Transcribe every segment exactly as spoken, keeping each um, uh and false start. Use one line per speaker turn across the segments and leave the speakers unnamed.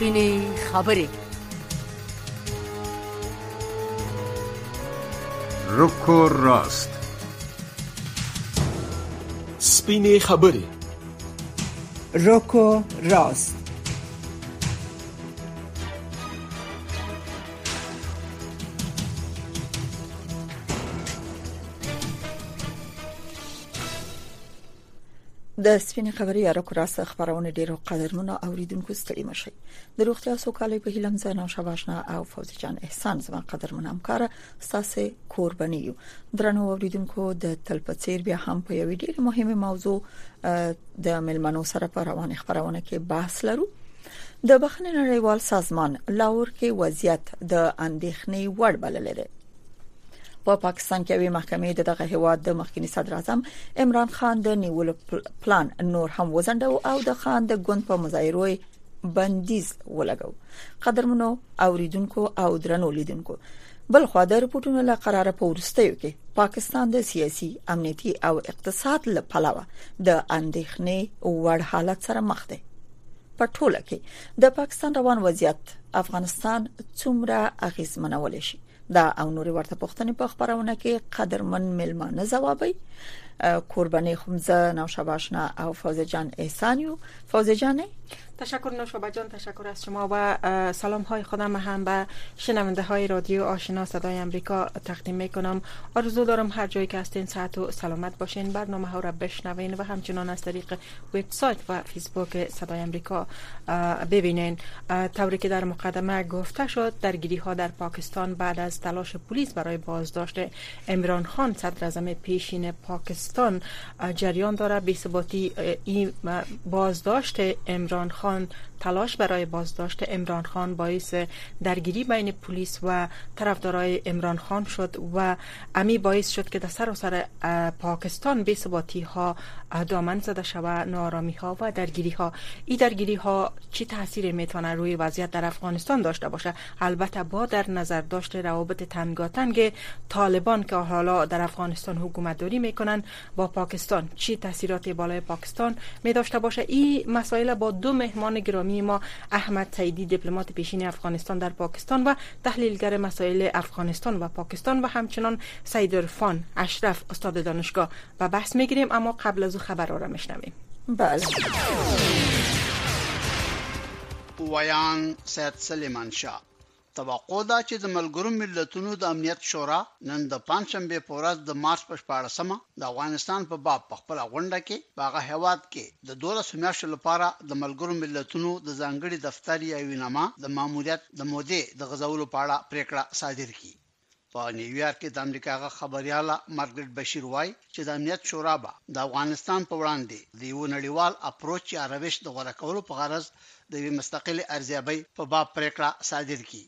سپینې خبرې.
رکو راست.
سپینې خبرې.
رکو راست. د سپینې خبرې یا رکو راست خبرونه ډیرو قدرمنو اوریدونکو ستړي مشي. د روغتیا سوکالۍ په هیله مزه نو شباشنا او فوزي جان احسان زما قدرمن همکار ساسه قربانیو. درنو اوریدونکو د تلپڅیر بیا هم په یوه ډیره مهمه موضوع د ملمنو سره په روانه خبرونه کې بحث لرو. د بخښنې نړیوال سازمان لاهور کې وضعیت د اندېښنې وړ بلل دی. په پا پاکستان کې وی محکمې دغه هیواد د مخکنی صدر اعظم عمران خان د نیولو پلان نور هم وزندو او د خان د ګوند په مظاهرو بندیز ولګو. قدرمنو اوریدونکو او درنو لیدونکو، بل خو د رپورټونو له قراره په ورستیو کې پاکستان د سیاسي، امنیتي او اقتصاد له پلوه د اندېښنې وړ حالت سره مخ دی. په ټوله کې د پاکستان روان وضعیت افغانستان څومره اغیزمنول شي دا او نوري ورته پوښتنې په خبرونه کې قدرمن ملمانه جوابي. قربانی خمزه نوشاباشنا او فوزه جان احسانیو. فوزه جان
تشکر نوشابه جان، تشکر از شما و سلام های خودم هم به شنونده های رادیو آشنا صدای امریکا تقدیم میکنم. آرزو دارم هر جایی که هستین صحت و سلامت باشین، برنامه ها را بشنوین و همچنان از طریق وبسایت و فیسبوک صدای امریکا ببینین. طوری که در مقدمه گفته شد، درگیری ها در پاکستان بعد از تلاش پلیس برای بازداشت عمران خان صدر اعظم پیشین پاکستان جریان داره. بی‌ثباتی این بازداشت عمران خان، تلاش برای بازداشت عمران خان باعث درگیری بین پلیس و طرفدارای عمران خان شد و امی باعث شد که در سراسر پاکستان بی‌ثباتی ها دامن زده شود، نارامی ها و درگیری ها. این درگیری ها چی تاثیر میتونه روی وضعیت در افغانستان داشته باشه؟ البته با در نظر داشته روابط تنگاتنگ طالبان که حالا در افغانستان حکومت داری میکنن با پاکستان چی تاثیرات بالای پاکستان می داشته باشه. این مسائل با دو مهمان گرامی ما، احمد سعیدی دیپلمات پیشین افغانستان در پاکستان و تحلیلگر مسائل افغانستان و پاکستان و همچنان سید عرفان اشرف استاد دانشگاه و بحث میگیریم. اما قبل از او خبرها را میشنویم.
بله.
ویان سید سلیمان شاه توقع ده چې د ملګرو ملتونو د امنیت شورا نن د پنځشنبه په ورځ د مارچ په شپاړسمه د افغانستان په باب په خپل غونډه کې باغه هواد کې د دولس میاشتو لپاره د ملګرو ملتونو د ځانګړي دفتر یا وینما د ماموریت د مودې د غزولو په اړه پریکړه صادر کړي. په نیویارک کې د امریکا خبرياله مارګریټ بشیر وایي چې د امنیت شورا به د افغانستان په وړاندې د یو نړیوال اپروچ یا روش د غوړه کولو په غرض د یو مستقل ارزیابي په باب پریکړه صادر کړي.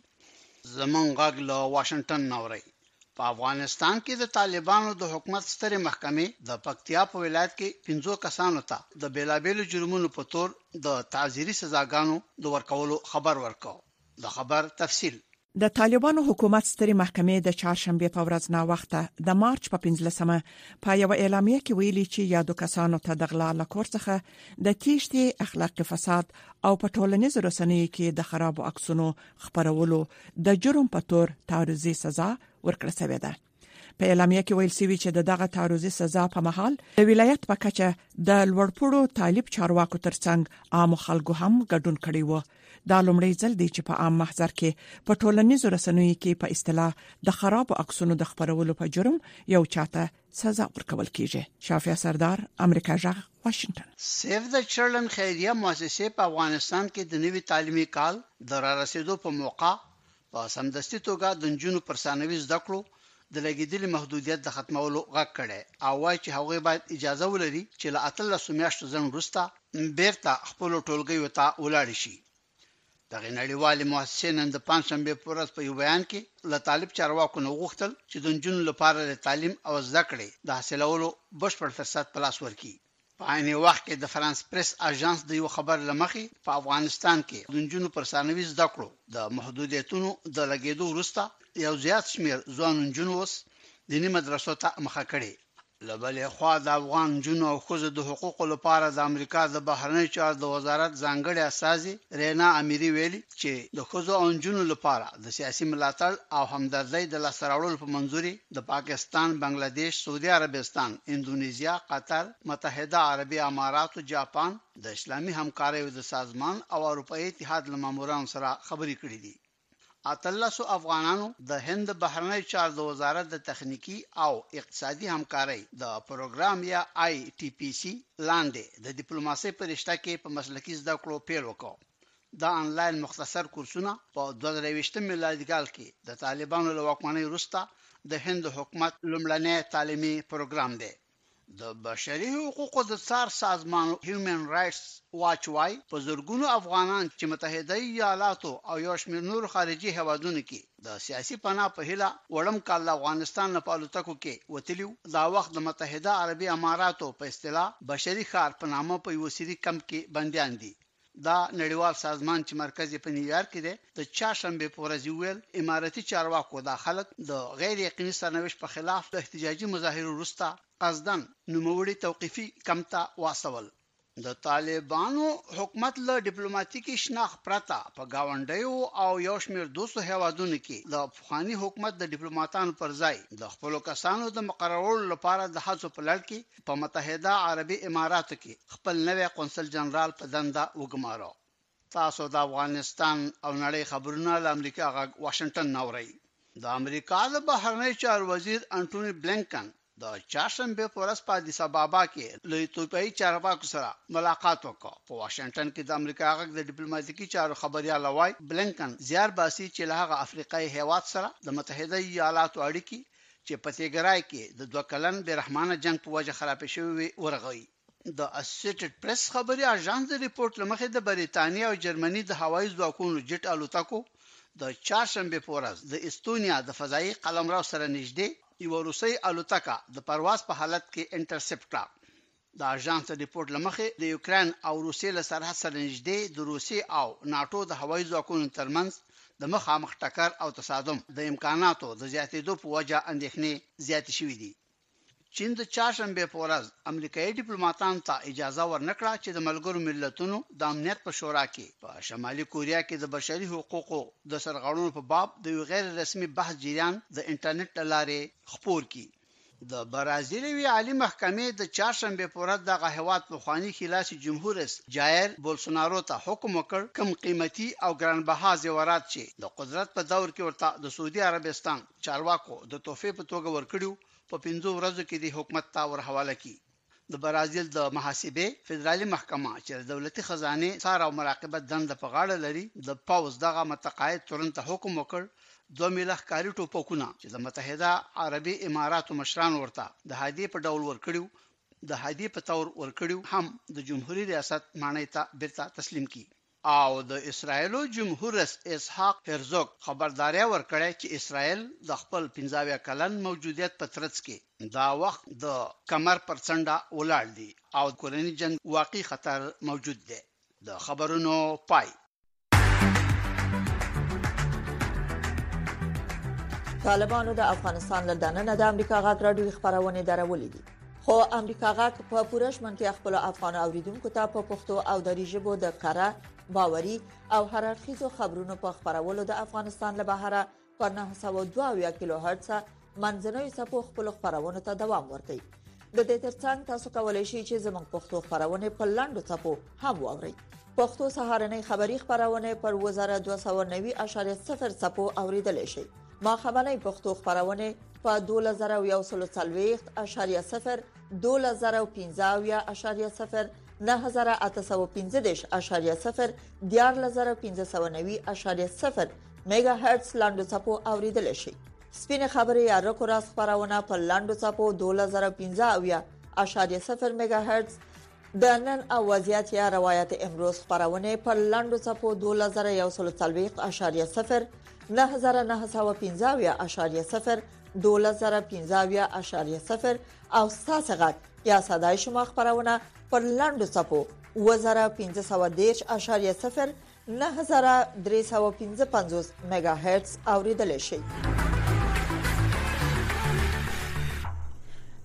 زمون غاګ له واشنگټن نوري. په افغانستان کې د طالبانو د حکومت ستره محکمې د پکتیا په ولایت کې پنځو کسانو ته د بیلابېلو جرمونو په تور د تعزیري سزاګانو د ورکولو خبر ورکاو. د خبر تفصیل.
د طالبانو حکومت ستري محکمې د چهارشنبه په ورځ نا وخته د مارچ په پنځلسمه په یو اعلامیه کې ویلي چې یادو کسانو ته د غلا له کور څخه د تیښتې، اخلاقي فساد او په ټولنیزو رسنیو کې د خرابو عکسونو خپرولو د جرم په تور تعرضي سزا ورکړل شوې ده. په اعلامیه کې ویل شوی چې دغه تعرضي سزا په محل د ولایت په کچه د لوړپوړو طالب چارواکو ترڅنګ عام خلکو هم ګډون کړی و. دا لومړی ځل دی چې په عام محضر کې په ټولنیزو رسنیو کې په اصطلاح د خرابو عکسونو د خپرولو په جرم یو چاته سزا ورکول کیږي. شافیا سردار، امریکا جغ، واشنگټن.
سیف د چلډرن خیریه مؤسسه په افغانستان کې د نوي تعلیمي کال د را رسیدو په موقع په سمدستي توګه د جنونو پر ثانوي زده کړو د لګیدلي محدودیت د ختمولو غږ کړي او وايي چې هغوی باید اجازه ولري چې له اتلس میاشتو ځن وروسته بیرته خپل ټولګیو ته ولاړ شي. دغه نړیوالې مؤسسې نن د پنځشنبه په ورځ په یو بیان کې له طالب چارواکو نه وغوښتل چې د جنونو لپاره د تعلیم او زده کړې د حاصلولو بشپړ فرصت په لاس ورکړي. په عین وخت کې د فرانس پریس اژانس د یو خبر لمخې په افغانستان کې د جنونو پر ثانوي زده کړو د محدودیتونو د لګیدو وروسته یو زیات شمیر ځوان جنوس دیني مدرسو ته مخه کړي. لبلې خوا د افغان جنو او ښځو د حقوقو لپاره د امریکا د بهرنی چارو د وزارت ځانګړي استازي رینا امیری ویلي چې د ښځو او جنو لپاره د سیاسي ملاتړ او همدردۍ د لاسته راوړلو په منځوري د پاکستان، بنگلاديش، سعودي عربستان، اندونیزیا، قطر، متحده عربي امارات او جاپان د اسلامي همکارۍ د سازمان او اروپאי اتحاد له مامورانو سره خبرې کړې دي. اتلسو افغانانو د هند بهرنی چارو د وزارت د تخنیکی او اقتصادي همکارۍ د پروګرام یا آی ټي پی سی لاندې د ډیپلوماسۍ په رشته کې په مسلکي زده کړو پیل وکړ. دا انلاین مختصر کورسونه په دوه زره یوولسم میلادي کال کې د طالبانو له واکمنۍ وروسته د هند حکومت لومړنی تعلیمي پروګرام دی. د بشري حقوقو د څار سازمان هیومن رائټس واچ وايي په زرګونو افغانان چې متحده ایالاتو او یو شمېر نور خارجي هیوادونو کې د سیاسي پناه په هیله وړم کال افغانستان نه پالوتکو کې وتلیو دا وخت د متحده عربي اماراتو په اصطلاح بشري ښار په نامه په یو سری کمپ کې بنديان دي. دا نړیوال سازمان چې مرکز په نیویارک کې دی د چهارشنبه په ورځ ویل اماراتي چارواکو د خلک د غیر یقیني سرنوشت په خلاف د احتجاجي مظاهرو وروسته قصدن نوموړي توقيفي کمتا واسول. د طالبانو حکومت له ډیپلوماټیکي شناخت پرته په گاونډیو او یو شمېر دوسو هیوادونو کې د افغاني حکومت د ډیپلوماټانو پر ځای د خپل کسانو د مقررولو لپاره د هڅو په لړ کې په متحده عربي اماراتو کې خپل نوی قونسل جنرال په دنده وګمارو. تاسو د افغانستان او نړۍ خبرونه له امریکا غږ واشنگټن نوري. د امریکا د بهرنی چارو وزیر انټونی بلینکن د چهارشنبه په ورځ په ادیس ابابا کې له ایتوپیایي چارواکو سره ملاقات وکړ. په واشنگټن کې د امریکا غږ د ډیپلوماټیکي چارو خبريال وای بلینکن زیار باسي چې له هغه افریقایي هیواد سره د متحده ایالاتو اړیکې چې په تیګرای کې د دوه کلن بیرحمانه جنگ په وجه خراب شوی ورغوي. د اسوسییټډ پریس خبري اژانس د ریپورت لمخې د بریتانیا او جرمني د هوایي ځواکونو جټ الوتکو د چهارشنبه په ورځ د استونیا د فضایي قلمرو سره نږدې یو روسي الوتکه د پرواز په حالت کې انټرسپټ کړه. د اژانس ریپورت لمخې د یوکرين او روسیې له سرحد سره نږدې د روسي او ناتو د هوایي ځواکونو ترمنځ د مخامخ ټکر او تصادم د امکاناتو د زیاتېدو په وجه اندېښنې زیاتې شوې دي. چین د چهارشنبه په ورځ امریکایي ډیپلوماټانو ته اجازه ورنکړه چې د ملګرو ملتونو د امنیت په شورا کې په شمالي کوریا کې د بشري حقوقو د سرغړونو په باب د غیر رسمي بحث جریان د انټرنیټ لارې خپور کړي. د برازیلي عالی محکمې د چهارشنبه په ورځ د غهوات په خواني خلاصي جمهور رئیس جایر بولسونارو ته حکم وکړ کم قیمتي او ګرانبها زیورات چې د قدرت په دور کې ورته د سعودي عربستان چارواکو د تحفې په توګه ورکړیو په پنځو ورځو کې د حکومت ته ورحواله کی. د برازیل د محاسبه فدرالي محکمه چې د دولتي خزانه څار او مراقبت دنده په غاړه لري د پاوز دغه متقاعد تورنته حکم وکړ دوه میلیون کاری ټوپکونه چې د متحده عربي اماراتو مشران ورته د هدیه په ډول ورکړیو د هدیه په تور ورکړیو هم د جمهوریت ریاست مانای ته بیرته تسلیم کی. او د اسرایلو جمهور رئیس اسحاق هرزوگ خبرداري ورکړه چې اسرایل د خپل پنځه کلن موجودیت په ترڅ کې دا وخت د کمر پر څنډه ولاړ دي او کورنی جنگ واقعي خطر موجود دی. د خبرونو پای.
طالبانو د افغانستان له دننه د امریکا غږ راډیو خبرونه درولې دي. خو امریکا غږ په پوره شمن کې خپل افغان اوریدونکو ته په پښتو او دری ژبه د کاره باوري او هر اړخیزو خبرونو په خبرولو د افغانستان له بهره په نهه سوه دوه کیلو هرتز منځنوي څپو خپل خبرونه ته دوام ورکړي. د دې ترڅنګ تاسو کولای شئ چې زموږ پښتو خبرونه په لاندو څپو هم واورئ. پښتو سهارنۍ خبری خبرونه پر وزارت دوه سوه نوي اعشاریه صفر څپو اوریدل شي. ما خبرنۍ پښتو خبرونه په دوه زره یو سل څلوېښت اعشاریه صفر دوه زره پنځه اعشاریه صفر نه زره اته سوه پنځه اعشاریه صفر دیار زره پنځه سوه نوي اعشاریه صفر میگا هرتز لاندو څپو اوریدل شي. سپینه خبري یا رکو راس خبرونه په لاندو څپو دوه زره پنځه اعشاریه صفر میگا هرتز د نن او وضعیت یا روایت امروز خبرونه په لاندو څپو دوه زره یو سل څلوېښت اعشاریه صفر نه زره نه سوه پنځه اعشاریه صفر دوه زره پنځه اعشاریه صفر او ساسغت یا صداي شما خبرونه پر لاندو څپو اوه زره پنځه سوه دېرش اعشاریه صفر نه زره درې سوه پنځه پنځوس میگا هرتز اوریدل شي.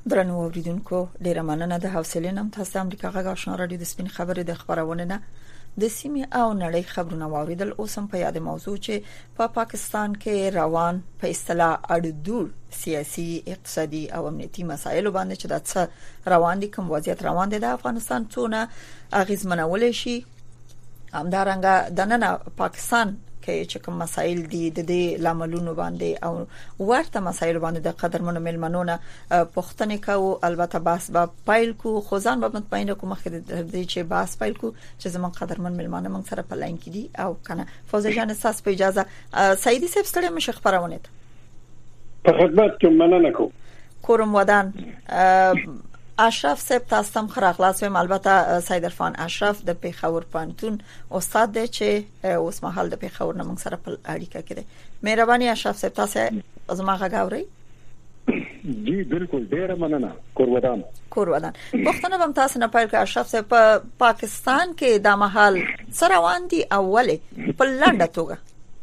درنو اوریدونکو ډیره مننه د حوصله نم تاسو د امریکا غږ آشنا رادیو د سپین خبرې د خبرونه نه د سیمې او نړۍ خبرونه واوریدل. اوس هم په یاد موضوع چې په پا پاکستان کې روان په اصطلاح اړدور سیاسي اقتصادي او امنیتي مسایل باندې چې د څه روان دي کوم وضعیت روان دي د افغانستان څونه اغیزمنول شي همدارنګه د نن پاکستان کې چې کوم مسایل دي د دې لاملونو باندې او ورته مسایل باندې د قدرمنو ملمنونه پښتنې کوو. البته بحث به پایل کو خو ځان به مطمئنه کوم مخکې د دې چې بحث پایل کو چې زمون قدرمن ملمنه موږ سره په لاین کې دي او کنه فوزه جان اساس په اجازه سعیدی صاحب ستړي مشه خبرونه
په خدمت کې مننه کوم.
کورم ودان اشرف صاحب تاسو هم خراغلاس ویم. البته سید عرفان اشرف د پیښور پانتون استاد دی چې اوس مهال د پیښور نه موږ سره په اړیکه کې دی. مهرباني اشرف صاحب تاسو زما غاوري.
جی بالکل ډیر مننه کور ودان
کور ودان پښتنه بم تاسو نه پېل کې اشرف صاحب په پاکستان کې د مهال سره روان دي اوله په لنډه توګه.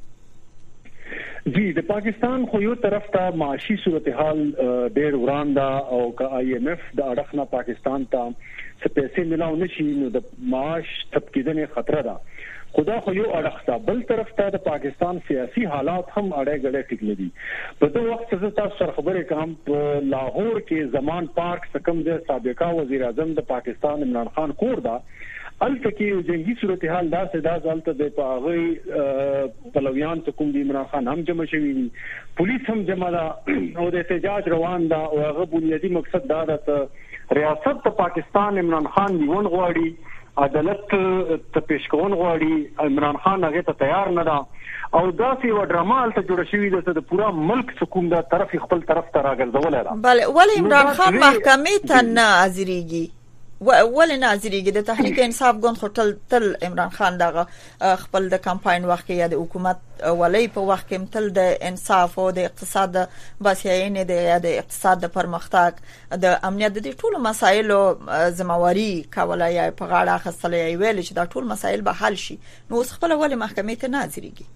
جی د پاکستان خو یو طرف ته معاشي صورتحال ډېر ورانده او که آی ایم ایف د اړخ نه پاکستان ته څه پیسې ملاو نشي نو د معاش تبکیدنې خطر ده. خدا خو یو اړخ ته بل طرف ته د پاکستان سیاسي حالات هم اړه غړې ټیک لدي. په دغه وخت کې تاسو سره خبرې کوم په لاهور کې زمان پارک سکم د سابقا وزیر اعظم د پاکستان عمران خان کور دا الته کې جنگي صورتحال داسې دا ځالته د پاغي پلویان ته کوم دی عمران خان هم جمع شوی دي پولیس هم جمع ده او د احتجاج روان ده او هغه بنیادی مقصد دا ده چې ریاست د پاکستان عمران خان دیون غواړي عدالت ته پیش کول غواړي عمران خان هغه ته تیار نه ده او داسې و ډراما الته جوړ شوی ده د پورا ملک حکومت د طرف خپل طرف ته راګرځول ده.
بله ولی عمران خان محکمې ته نه حاضرېږي ولې نه حاضرېږي؟ د تحریک انصاف ګوند خو تل تل عمران خان دغه خپل د کمپاین وخت کې یا د حکومت ولې په وخت کې تل د انصاف او د اقتصاد د باسیاینې د یا د اقتصاد د پرمختګ د امنیت د ټولو مسایلو ذمہواری کوله یا په غاړه اخیستلې ویل چې دا ټول مسایل به حل شي. نو اوس خپل ولې محکمې ته نه حاضرېږي؟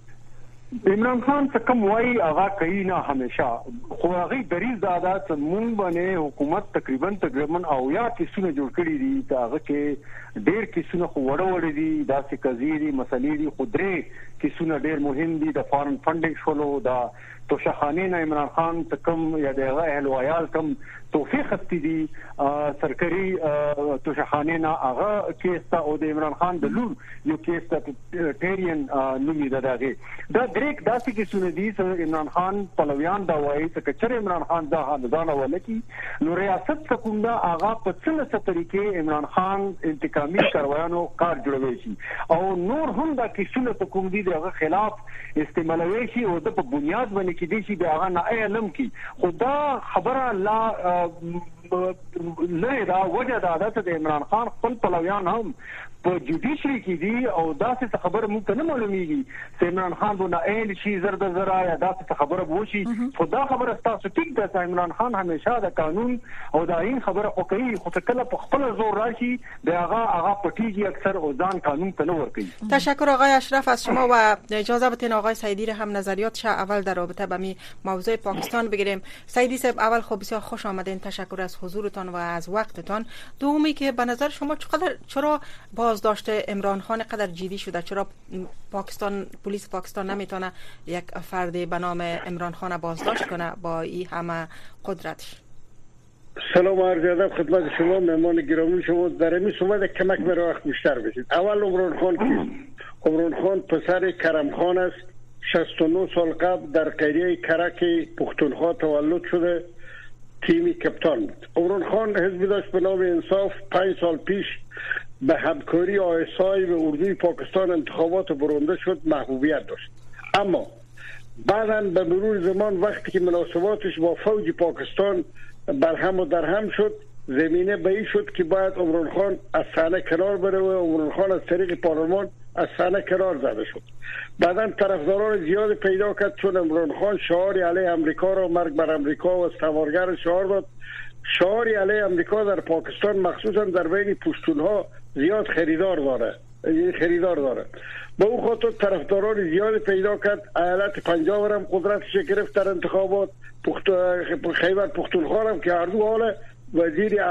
عمران خان څه کوم وایي هغه کوي نه همیشه خو هغه دریز دادا چې مونږ باندې حکومت تقریبا تقریبا او یا کیسونه جوړ کړی دي چې هغه کې ډېر کیسونه خو وړ وړ دي داسې قضیې مسلې دي خو درې کیسونه ډېر مهم دي د فارن فندینګ شولو دا توشخانه نه عمران خان ته کوم یا د اهل ویال کوم توفیق خستی دي سرکاري توشخانه نه هغه کیس ته او د عمران خان د لور یو کیس ته ټیرین نومي ده دغه دا ډیرک داسې کیسونه دي چې عمران خان پلویان دا وایي چې کچره عمران خان دا ځان ولکي نو ریاست کوم دا هغه په څه طریقې عمران خان انتقامي کاروانو کار جوړوي شي او نور هم دا کیسونه ته کوم دي دغه خلاف استعمالوي شي او د په بنیاد باندې کې دي چې دا نه علم کی خدا خبره لا نه دا وجه دا ده چې عمران خان خپل پلویان هم په جوډیشري کې دي او داسې خبره موږ ته نه معلومیږي چې عمران خان به نه اهل شي زرد زرا یا داسې خبره وشي خو دا خبره تاسو ټیک ده چې عمران خان همیشه د قانون او د آئین خبره خو کوي خو کله په خپل زور راشي د هغه هغه پټیږي اکثر او ځان قانون ته نه ورکوي.
تشکر آقای اشرف از شما و اجازه بدین آقای سعیدی را هم نظریاتش اول در رابطه با می موضوع پاکستان بگیریم. سعیدی صاحب اول خب بسیار خوش آمدین، تشکر از حضورتان و از وقتتان. دومی که به نظر شما چقدر چرا بازداشت عمران خان قدر جدی شده؟ چرا پاکستان پلیس پاکستان نمیتونه یک فرد به نام عمران خان بازداشت کنه با این همه قدرتش؟
سلام عرض ادب خدمت شما مهمان گرامی شما. در این صحبت کمک مرا وقت بیشتر بشید. اول عمران خان کیست؟ عمران خان پسر کرم خان است. شصت و نه سال قبل در قریه کرک پختونخوا تولد شده، تیمی کپتان بود. عمران خان حزبی داشت به نام انصاف. پنج سال پیش به همکاری آیسای و اردوی پاکستان انتخابات برنده شد، محبوبیت داشت. اما بعداً به مرور زمان وقتی که مناسباتش با فوج پاکستان برهم و درهم شد، زمینه به این شد که باید عمران خان از صحنه کنار بره و عمران خان از طریق پارلمان از صحنه کنار زده شد. بعداً طرفداران زیاد پیدا کرد چون عمران خان شعار علیه امریکا را مرگ بر امریکا و استعمارگر شعار داد. شعار علیه امریکا در پاکستان مخصوصا در بین پشتونها زیاد خریدار داره.
خریدار داره. به اون خاطر طرفداران زیاد پیدا کرد. ایالت پنجاب هم قدرتش گرفت در انتخابات. خیبر پختونخوا هم که هر دو حال وزیر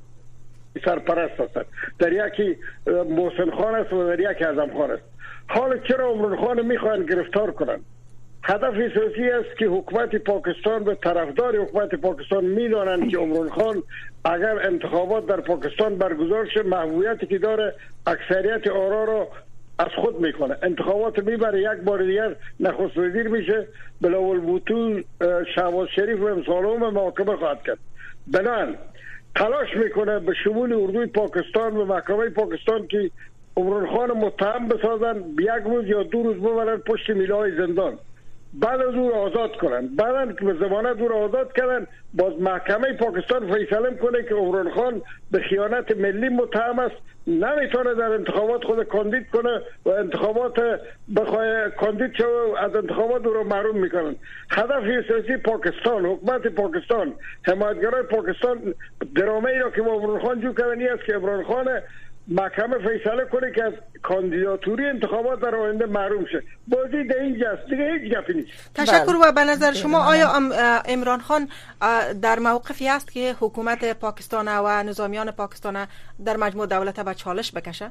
سرپرست هستند. در یکی محسن خان است و در یکی اعظم خان است. حالا چرا عمران خان میخوان گرفتار کنن؟ هدف اساسی است که حکومت پاکستان به طرفدار حکومت پاکستان میدانند که عمران خان اگر انتخابات در پاکستان برگزار شه، محبوبیتی که داره اکثریت آرا را از خود میکنه، انتخابات میبره، یک بار دیگر نخست وزیر میشه، بلاول بوتو شهباز شریف و امثالهم محاکمه خواهد کرد. بنابراین تلاش میکنه به شمول اردوی پاکستان و محکمه پاکستان که عمران خان متهم بسازن، یک روز یا دو روز ببرن پشت میله‌های زندان، بعد از اون آزاد کنن. بعد که به ضمانت اون آزاد کردن، باز محکمه پاکستان فیصله کنه که عمران خان به خیانت ملی متهم است، نمیتونه در انتخابات خود کاندید کنه و انتخابات بخواه کاندید شو از انتخابات رو محروم میکنن. هدف سیاسی پاکستان، حکومت پاکستان، حمایتگرای پاکستان درامه ای را که با عمران خان جو کردن است که عمران خان محکمه فیصله کنه که از کاندیداتوری انتخابات در آینده محروم شه. بازی در اینجاست، دیگه هیچ گپی نیست.
تشکر. و به نظر شما آیا عمران خان در موقفی است که حکومت پاکستان و نظامیان پاکستان در مجموع دولت به چالش بکشه؟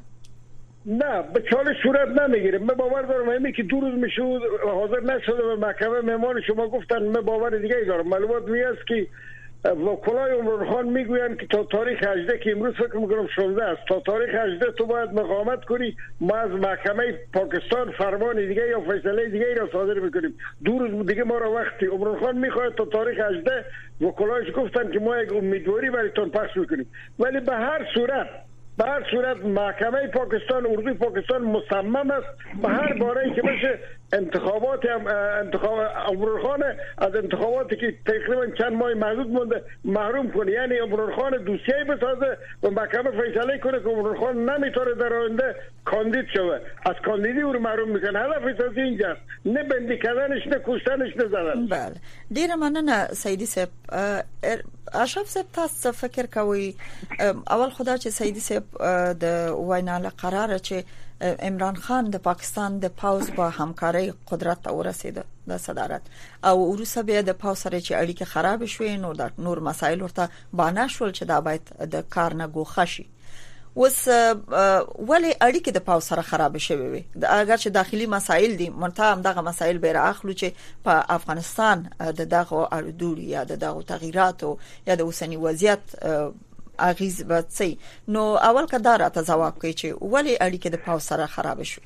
نه، به چالش صورت نمیگیره. من باور دارم همین که دو روز میشه حاضر نشده به محکمه، مهمان شما گفتن، من باور دیگه ای دارم. معلومات می است که وکلای عمران خان میگویند که تا تاریخ هجده که امروز فکر میکنم شانزده است، تا تاریخ هجده تو باید مقاومت کنی، ما از محکمه پاکستان فرمان دیگه یا فیصله دیگه را صادر میکنیم. دو روز دیگه ما را وقتی عمران خان میخواد تا تاریخ هجده، وکلایش گفتن که ما یک امیدواری برایتون پخش میکنیم. ولی به هر صورت به هر صورت محکمه پاکستان، اردوی پاکستان مصمم است به هر باره که بشه انتخابات انتخاب عمران خان از انتخاباتی که تقریبا چند ماه محدود مونده محروم کنه. یعنی عمران خان دوسیه بسازه و محکمه فیصله کنه که عمران خان نمیتونه در آینده کاندید شوه، از کاندیدی او رو محروم میکنه. هدف اساسی اینجاست، نه بندی کردنش، نه کشتنش، نه زدنش.
بله، ډیر مننه سیدی صاحب. اشرف صاحب تاسو فکر کوي اول خدا چې سیدی صاحب د وینا له قراره چې عمران خان د پاکستان د پاوز په همکارۍ قدرت ته ورسېده د صدارت، او وروسته بیا د پاوز سره چې اړیکې خراب شوې، نو د نور مسایل ورته بانه شول چې دا باید د کار نه ګوښه شي. وس ولی اړیکې د پاوز سره خراب شوې وي، اگر چې داخلي مسایل دي، منتها هم دغه مسایل به راخلو چې په افغانستان د دغه اړودوړي یا د دغه تغییراتو یا د اوسنی وضعیت اغیز بچي. نو اول کدار ته جواب کوي چې ولی اړیکې د پاوز سره خراب شوې.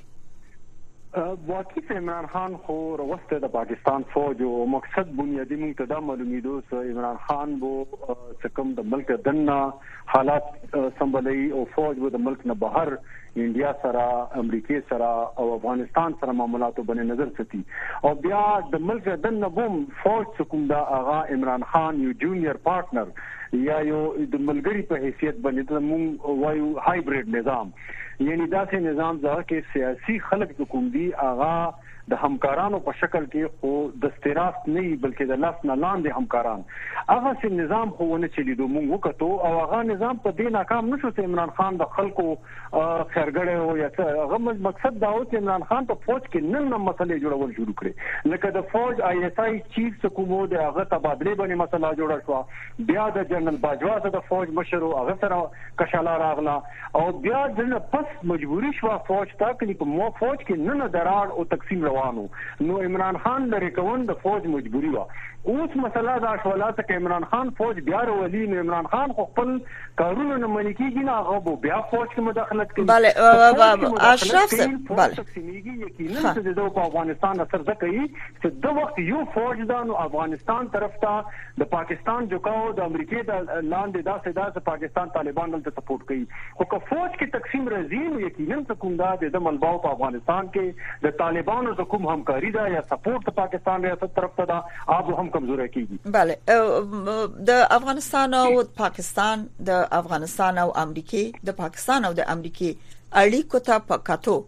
واقعي عمران خان خو وروسته د پاکستان فوج او مقصد بنیادی مونږ ته دا معلومیدو چې عمران خان بو څکم د ملک دنه حالات سمبلي او فوج بو د ملک نه بهر انډیا سره، امریکای سره او افغانستان سره معاملاتو باندې نظر ساتي. او بیا د ملک دنه بوم فوج څکم دا آغا عمران خان یو جونیئر پارټنر یا یو د ملګری په حیثیت باندې مونږ وایو هایبرید نظام، یعنی داسې نظام ځکه چې سیاسي خلک کوم دي آغا د همکارانو په شکل کې خو د استراست نه بلکې د لاس نه لاندې همکاران، هغه سي نظام خو ونه چلیدو. مونږ وکړو او هغه نظام په دې ناکام نشو چې عمران خان د خلکو خیرګړې او یا هغه مقصد دا و چې عمران خان په فوج کې نن نن مسلې جوړول شروع کړي، لکه د فوج آی اس آی چیف کومو د هغه تبادله باندې مسله جوړه شو، بیا د جنرال باجوا د فوج مشر هغه سره کشاله راغله، او بیا د پس مجبوری شو فوج ته کې په مو فوج کې نن درار او تقسیم روانو. نو عمران خان لري کون د فوج مجبوری و. اوس مسله دا شولاته کې عمران خان فوج بیا ورولي، نو عمران خان خپل کارونه نه منې کیږي، نه هغه بیا فوج کې مداخلت کوي.
بله اشرف صاحب، بله
تقسیمیږي یقینا چې د افغانستان اثر ځکه چې د وخت یو فوج دا نو افغانستان طرف ته د پاکستان جوکاو د امریکای د لاندې داسې داسې پاکستان طالبان ته سپورټ کوي. خو که فوج کې تقسیم راځي نو یقینا کوم دا د ملباو په افغانستان کې د طالبانو د کوم همکاري دا یا سپورټ پاکستان ریاست طرف ته دا آب هم کمزوري کیږي.
بله، د افغانستان او پاکستان، د افغانستان او امریکای، د پاکستان او د امریکای اړیکو ته پکاتو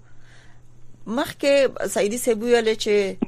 مخکې سیدی صاحب ویل چې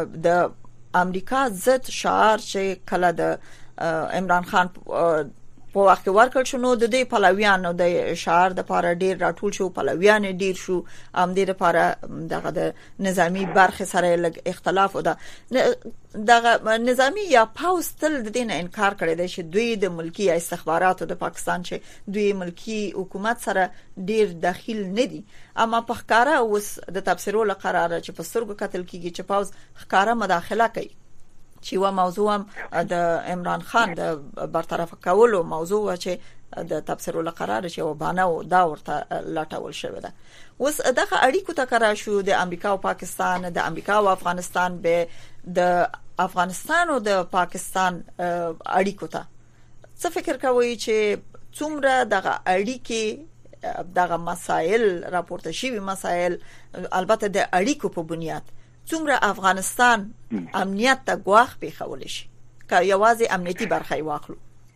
د امریکا ضد شعار چې کله د عمران خان په وخت ورکړ شو. نو د دې پلویان او د شهر د لپاره ډیر راټول شو، پلویان ډیر شو، ام دې لپاره دغه د نظامی برخه سره لګ اختلاف ودا. دغه نظامی یا پاوز تل د دین انکار کړی دی چې دوی د ملکی استخباراتو د پاکستان چې دوی ملکی حکومت سره ډیر داخل نه دي، اما په ښکارا اوس د تفسیرو لپاره چې په سترګو کتل کیږي چې پاوز ښکارا مداخله کوي، چې و موضوع هم د عمران خان د برطرف کولو موضوع چې د تفسیرو لپاره چې و باندې دا ورته لټول شوی ده. اوس دغه اړیکو ته کرا شو د امریکا او پاکستان، د امریکا او افغانستان به د افغانستان او د پاکستان اړیکو ته څه فکر کوي چې څومره دغه اړیکې دغه مسائل راپورته شوی مسائل البته د اړیکو په بنیاد څومره افغانستان امنیت ته ګواښ پیښول شي که یوازې امنیتي برخه واخلو؟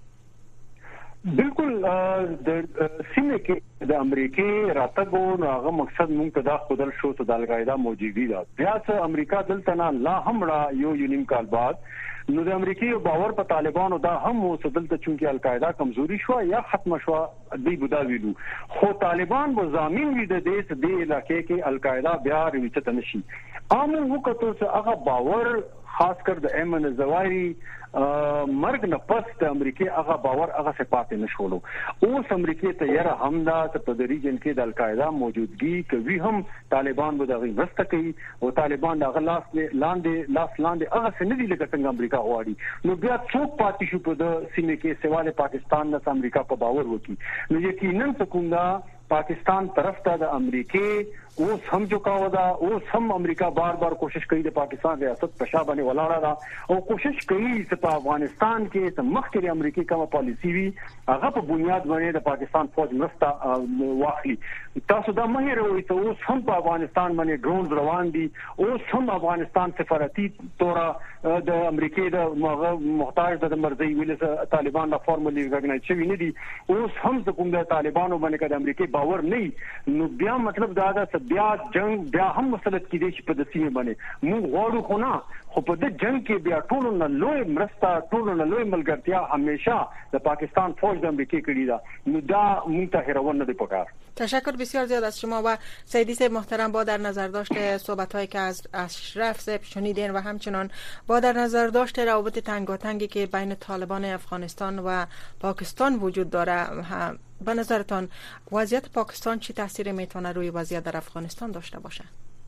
بالکل د سیمه کې د امریکای راتګو نو هغه مقصد مونږ ته دا خودل شو ته د القاعده موجودی ده. بیا چې امریکا دلته نه لا هم را یو یونیم کال بعد نو د امریکای باور په طالبانو دا هم وو دلته چونکی القاعده کمزوري شو یا ختم شو دی بودا ویلو، خو طالبان و ضامن وي د دې د علاقې کې القاعده بیا ریچت نشي. عام وکړو چې هغه باور خاص کر د ایمن زوایری مرګ نه پس د امریکای هغه باور هغه صفات نشولو. اوس امریکای ته یره همدا په د ریجن کې د القاعده موجودګي کوي هم طالبان به دغه وسته کوي او طالبان دغه لاس لاندې لاس لاندې هغه سندې لکه څنګه امریکا غواړي. نو بیا څوک پاتې شو په د سیمه کې سیواله پاکستان نه امریکا په باور وکي. نو یقینا څنګه پاکستان طرف ته د امریکای اوس هم جوکاو دا، اوس هم امریکا بار بار کوشش کوي د پاکستان ریاست په شا باندې ولاړه ده او کوشش کوي چې په افغانستان کې چې مخکې امریکای کومه پالیسی وي هغه په بنیاد باندې د پاکستان فوج مرسته واخلي. تاسو دا مه هېروئ چې اوس هم په افغانستان باندې ډرونز روان دي، اوس هم افغانستان سفارتي تورا د امریکای د محتاج د مرزي ویل طالبان لا فارملی ریکګنایز شوی نه دي. اوس هم کوم د طالبانو باندې د امریکای باور نه، نو بیا مطلب دا ده بیا جنگ بیا هم مسلط کیږي چې په د سیمه باندې موږ غواړو خو نه، خو په د جنگ کې بیا ټولو نه لوی مرسته ټولو نه لوی ملګرتیا همیشه د پاکستان فوج د امریکای کړی ده. نو دا موږ ته هیرون نه دی پکار.
تشکر بسیار زیاد از شما و سیدی صاحب محترم. با در نظر داشت صحبت‌هایی که از اشرف صاحب شنیدین و همچنان با در نظر داشت روابط تنگاتنگی که بین طالبان افغانستان و پاکستان وجود داره، به نظرتان وضعیت پاکستان چه تاثیری میتونه روی وضعیت در افغانستان داشته باشه؟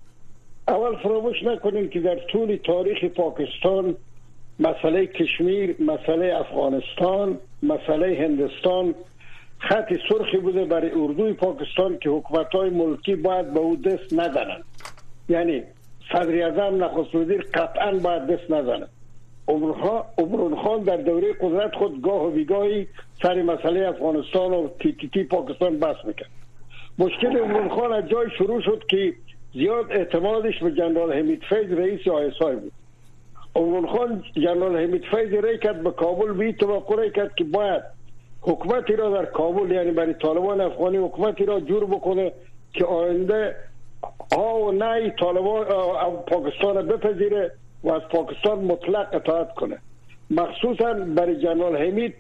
اول فراموش نکنیم که در طول تاریخ پاکستان مسئله کشمیر، مسئله افغانستان، مسئله هندستان خط سرخی بوده برای اردوی پاکستان که حکومت‌های ملکی باید به او دست نزنند. یعنی صدر اعظم نخست وزیر قطعا باید دست نزنند. عمران خان در دوره قدرت خود گاه و بیگاهی سر مسئله افغانستان و تی تی تی پاکستان بحث میکرد. مشکل عمران خان از جای شروع شد که زیاد اعتمادش به جنرال حمید فیض رئیس آی اس آی بود. عمران خان جنرال حمید فیض رای کرد به کابل، بی توقع کرد که باید حکومتی را در کابل یعنی برای طالبان افغانی حکومتی را جور بکنه که آینده ها و نه طالبان پاکستان را بپذیره و از پاکستان مطلق اطاعت کنه. مخصوصا برای جنرال حمید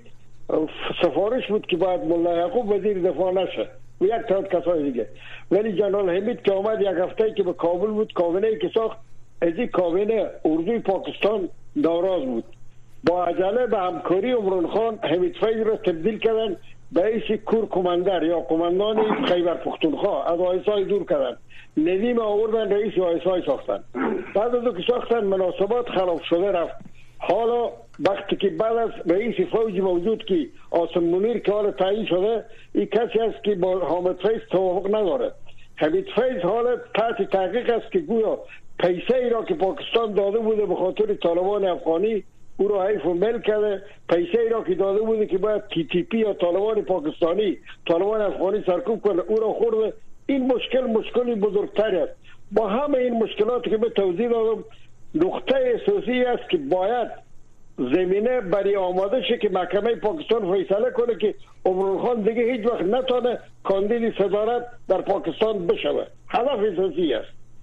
سفارش بود که باید ملا یعقوب وزیر دفاع نشه و یک تعداد کسای دیگه، ولی جنرال حمید که آمد یک هفته که به کابل بود، کابینه که ساخت از این کابینه اردوی پاکستان ناراض بود. با عجله به همکاری عمران خان حمید فیض را تبدیل کردن به رئیس کور کماندر یا کماندان خیبر پختونخوا، از آی اس آی دور کردن، ندیم آوردن رئیس آی اس آی ساختن. بعد از که ساختن مناسبات خلاف شده رفت. حالا وقتی که بعد از رئیس فوج موجود که آسم منیر که حالا تعیین شده، این کسی است که با حامد فیض توافق نداره. حمید فیض حالا تحت تحقیق است که گویا پیسه ای را که پاکستان داده بوده به خاطر طالبان افغانی او را حیف و مل کرده، پیسه ای را که داده بوده که باید تی تی پی یا طالبان پاکستانی طالبان افغانی سرکوب کنه او را خورده. این مشکل مشکلی بزرگتری است. با همه این مشکلاتی که به توضیح دادم، نقطه اساسی است که باید زمینه برای آماده شه که محکمه پاکستان فیصله کنه که عمران خان دیگه هیچ وقت نتونه کاندید صدارت در پاکستان بشوه. هدف اساسی است.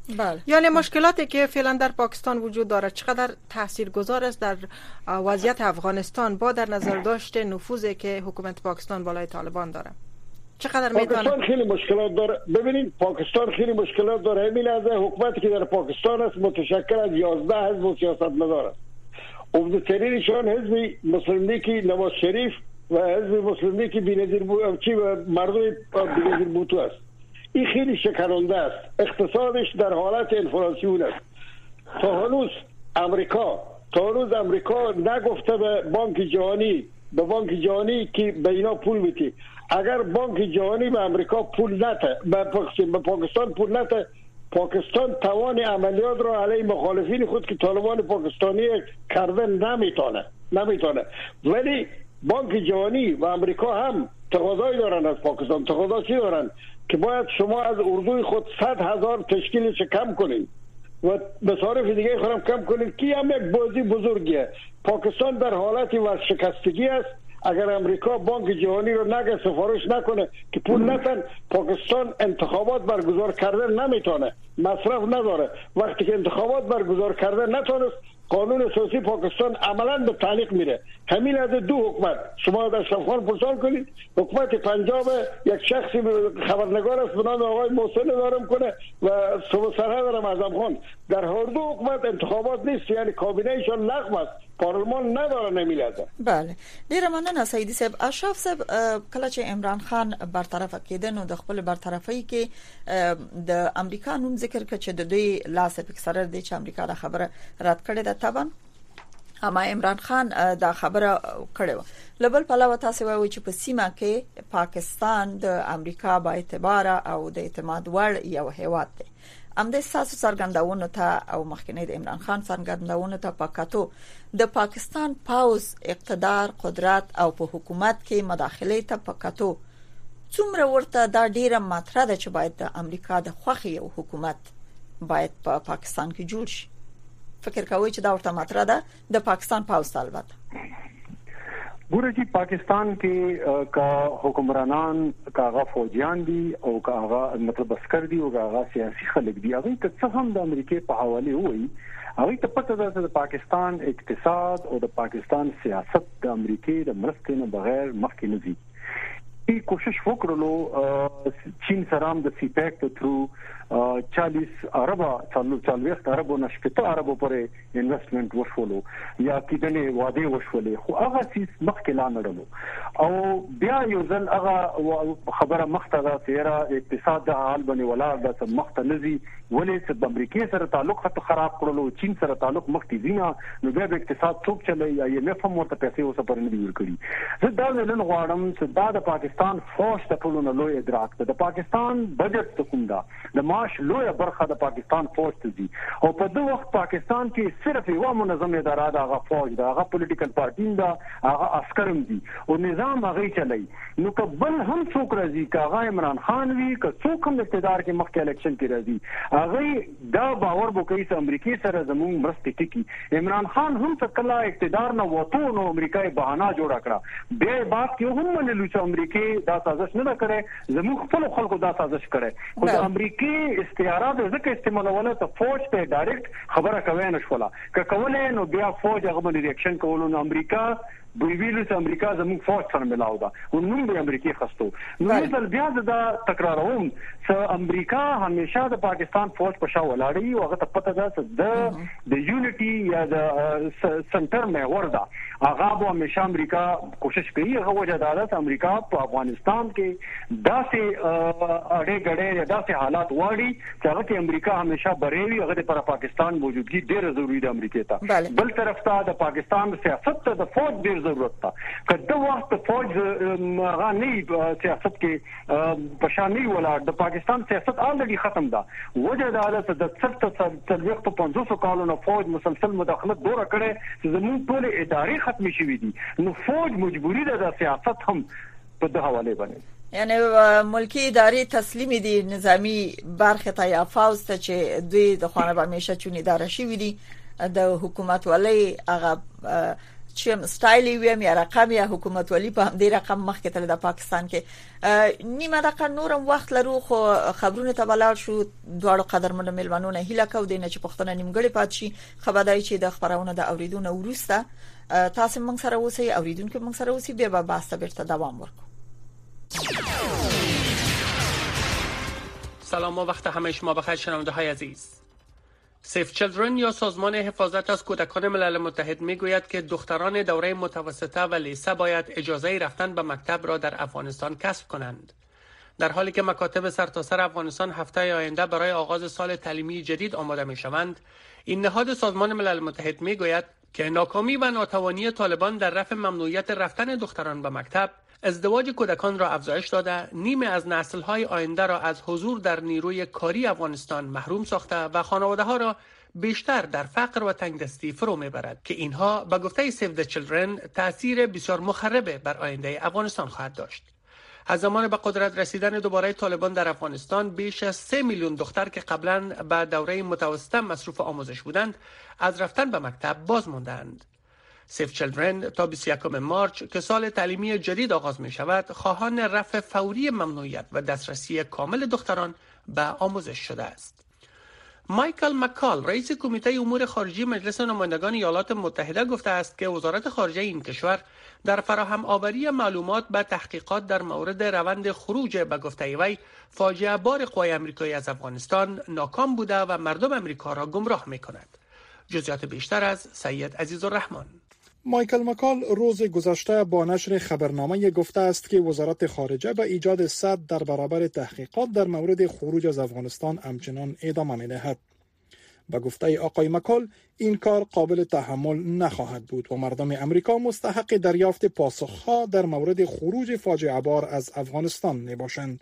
بله. یعنی مشکلاتی که فعلا در پاکستان وجود داره چقدر تاثیرگذار است در وضعیت افغانستان با در نظر داشت نفوذی که حکومت پاکستان بالای طالبان داره؟ چقدر میتونه؟
پاکستان خیلی مشکلات داره. ببینید پاکستان خیلی مشکلات داره. همین از حکومتی که در پاکستان است متشکل از یازده حزب و سیاستمدار است. عمده‌ترینشان حزب مسلم لیگ نواز شریف و حزب مسلم لیگ بی‌نظیر بوچی و مردم بی‌نظیر بوتو است. این خیلی شکننده است. اقتصادش در حالت انفلاسیون است. تا هنوز امریکا تا هنوز امریکا نگفته به بانک جهانی به بانک جهانی که به اینا پول میده. اگر بانک جهانی به امریکا پول نده به پاکستان پول نده، پاکستان توان عملیات را علیه مخالفین خود که طالبان پاکستانی کرده نمیتونه نمیتونه ولی بانک جهانی و امریکا هم تقاضایی دارن از پاکستان. تقاضا چی دارن؟ که باید شما از اردوی خود صد هزار تشکیلش کم کنین و مصارف دیگه خودم کم کنین که هم یک بازی بزرگیه. پاکستان در حالتی ورشکستگی است. اگر امریکا بانک جهانی رو نگه سفارش نکنه که پول نتن، پاکستان انتخابات برگزار کرده نمیتونه، مصرف نداره. وقتی که انتخابات برگزار کرده نتونست، قانون اساسی پاکستان عملا به تعلیق میره. همین از دو حکومت شما در شفخان پرسان کنید. حکومت پنجاب یک شخصی خبرنگار است به نام آقای محسن دارم کنه و صبح سرحد اعظم خان. در هر دو حکومت انتخابات نیست، یعنی کابینه ایشان لغو است، پارلمان نداره نمیلازه.
بله ډیر مننه سیدی صاحب. اشرف صاحب کله چې عمران خان برطرف کېده نو د خپل برطرفۍ کې د امریکا نوم ذکر کړ چې د دوی لاس په سر دی چې امریکا د خبره رد کړې ده. طبعا اما عمران خان دا خبره کړې و. لبل پلاو تاسو وایي چې په سیمه کې پاکستان د امریکا با اعتبار او د اعتماد وړ یو هیواد دی. ام د ساسو څرګندونو ته او مخکنی د عمران خان څرګندونو ته پکاتو د پاکستان پاوز اقتدار قدرت او په حکومت کې مداخله ته پکاتو څومره ورته دا ډیره مطرح ده چې باید د امریکا د خوخي او حکومت باید په پا پاکستان کې جوړ شي. فکر کوي چې دا ورته مطرح ده د پاکستان پاوز البته
ګوره چې پاکستان کې کا حکمرانان کاغه فوجیان دي او کاغه مطلب عسكر دي او کاغه سیاسي خلک دي. هغه ته څه هم د امریکای په حواله وایي. هغه ته پته ده چې پاکستان اقتصاد او د پاکستان سیاست د امریکای د مرستې نه بغیر مخکې نه ځي. ای کوشش وکړلو چین سره هم د سی پیک ته تھرو چالیس اربا چالویخت اربو نشپته اربو پورې انویسټمنټ وشولو یا کېدنې وعده وشولې، خو هغه سیس مخکې لا نړلو او بیا یو ځل هغه خبره مخته ده چې اقتصاد د حال باندې ولاړ ده مخته نزي ولې چې د امریکای سره تعلق خط خراب کړلو، چین سره تعلق مخته زینا نو بیا د اقتصاد څوک چلای یا یې نه فهم ورته پیسې اوسه پر نه دی ورکړي. زه دا نن غواړم چې دا د پاکستان فوج ته ټولو لوی ادراک ده. د پاکستان بجټ ته کوم ده د معاش لوی برخه د پاکستان فوج ته دي او په دغه وخت پاکستان کې صرف یو منظم اداره ده، هغه فوج ده، هغه پولیټیکل پارټي ده، هغه عسکرم دي او نظام هغه چلای. نو کبل هم څوک راځي کاغه عمران خان وی که څوک هم اقتدار کې مخکې الیکشن کې راځي هغه دا باور وکړي چې امریکای سره زموږ مرسته ټکی. عمران خان هم څه کله اقتدار نه وته نو امریکای بهانه جوړ کړه. به بات کې هم منلو چې امریکای دا سازش نه کړي، زموږ خپل خلکو دا سازش کړي. خو د امریکای استعارات ځکه استعمالوله ته فوج ته ډایرکټ خبره کوي نه شولا که کولای نو بیا فوج هغه باندې ریاکشن کولو نو امریکا بویلو چې امریکا زموږ فوج سره ملاو ده او نوم به امریکای خستو. نو مثلا بیا دا تکراروم چې امریکا همیشه د پاکستان فوج په شا ولاړی او هغه ته پته ده چې د د یونټي یا د سنټر محور ده هغه به همیشه امریکا کوشش کوي. هغه وجه ده چې امریکا په افغانستان کې داسې اړې غړې داسې حالات واړي چې هغه کې امریکا همیشه بریوي. هغه پر پاکستان موجودګي ډېر ضروری ده امریکا ته. بل طرف ته د پاکستان سیاست ته د فوج ډېر ضرورت ده. کله وخت فوج غاني سیاست کې پښاني ولا د پاکستان سیاست الریډي ختم ده. وجه دا ده چې د څلته څلويخت پنځوس کالونو فوج مسلسل مداخلت دوره کړي چې زموږ ټول اداري ختم شوي دي. نو فوج مجبوری ده د سیاست هم په دغه حواله باندې
یعنی ملکی ادارې تسلیم دي نظامی برخه ته یا فوج ته چې دوی د خوانه به همیشه چون اداره شي دي د حکومت ولې هغه چې استایلی ویم یا رقم یا حکومت ولی په دې رقم مخ کې تل د پاکستان کې نیمه دقیقه نورم وخت لرو خو خبرونه تبلال شو دواړو قدرمنو ملمنونه هیله کو دي نه چې پښتنه نیمګړی پات شي خبرداري چې د خبرونه د اوریدونکو ورسته تاسو موږ سره اوسئ اوریدونکو موږ سره اوسئ به باسته بیرته دوام ورکړو.
سلام و وقت همه شما بخیر شنونده های عزیز. سیف چیلدرن یا سازمان حفاظت از کودکان ملل متحد میگوید که دختران دوره متوسطه و لیسه باید اجازه رفتن به مکتب را در افغانستان کسب کنند. در حالی که مکاتب سرتاسر افغانستان هفته آینده برای آغاز سال تعلیمی جدید آماده می شوند، این نهاد سازمان ملل متحد می گوید که ناکامی و ناتوانی طالبان در رفع ممنوعیت رفتن دختران به مکتب، ازدواج کودکان را افزایش داده، نیمه از نسل‌های آینده را از حضور در نیروی کاری افغانستان محروم ساخته و خانواده‌ها را بیشتر در فقر و تنگدستی فرو میبرد که اینها به گفته سیو د چیلدرن تأثیر بسیار مخرب بر آینده افغانستان خواهد داشت. از زمان به قدرت رسیدن دوباره طالبان در افغانستان بیش از سه میلیون دختر که قبلا به دوره متوسطه مصروف آموزش بودند از رفتن به مکتب باز ماندند. سیف چیلدرن تا بیست و یکم مارچ که سال تعلیمی جدید آغاز می شود خواهان رفع فوری ممنوعیت و دسترسی کامل دختران به آموزش شده است. مایکل مکال رئیس کمیته امور خارجی مجلس نمایندگان ایالات متحده گفته است که وزارت خارجه این کشور در فراهم آوری معلومات به تحقیقات در مورد روند خروج به گفته وی فاجعه بار قوای آمریکایی از افغانستان ناکام بوده و مردم آمریکا را گمراه می کند. جزئیات بیشتر از سید عزیزالرحمن.
مایکل مکال روز گذشته با نشر خبرنامه گفته است که وزارت خارجه به ایجاد سد در برابر تحقیقات در مورد خروج از افغانستان همچنان ادامه می‌دهد. به گفته آقای مکال این کار قابل تحمل نخواهد بود و مردم امریکا مستحق دریافت پاسخها در مورد خروج فاجعه بار از افغانستان میباشند.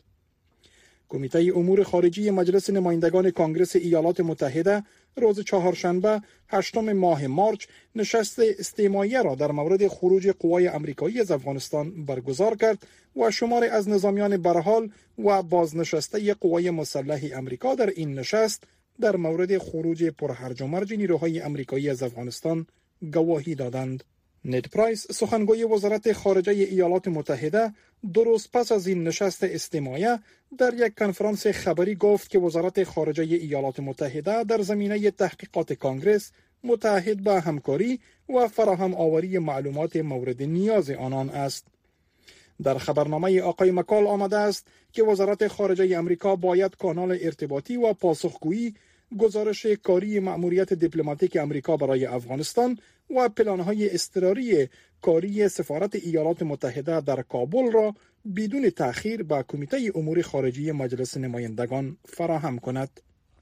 کمیته امور خارجی مجلس نمایندگان کانگرس ایالات متحده روز چهارشنبه هشتم ماه مارچ نشست استماعیه را در مورد خروج قوای آمریکایی از افغانستان برگزار کرد و شماری از نظامیان برحال و بازنشسته قوای مسلح آمریکا در این نشست در مورد خروج پرهرج و مرج نیروهای آمریکایی از افغانستان گواهی دادند. نید پرایس سخنگوی وزارت خارجه ایالات متحده دو روز پس از این نشست استماعیه در یک کنفرانس خبری گفت که وزارت خارجه ایالات متحده در زمینه تحقیقات کانگرس متعهد به همکاری و فراهم آوری معلومات مورد نیاز آنان است. در خبرنامه آقای مکال آمده است که وزارت خارجه امریکا باید کانال ارتباطی و پاسخگویی، گزارش کاری مأموریت دیپلماتیک امریکا برای افغانستان و پلان‌های اضطراری کاری سفارت ایالات متحده در کابل را بدون تأخیر به کمیته امور خارجی مجلس نمایندگان فراهم کند.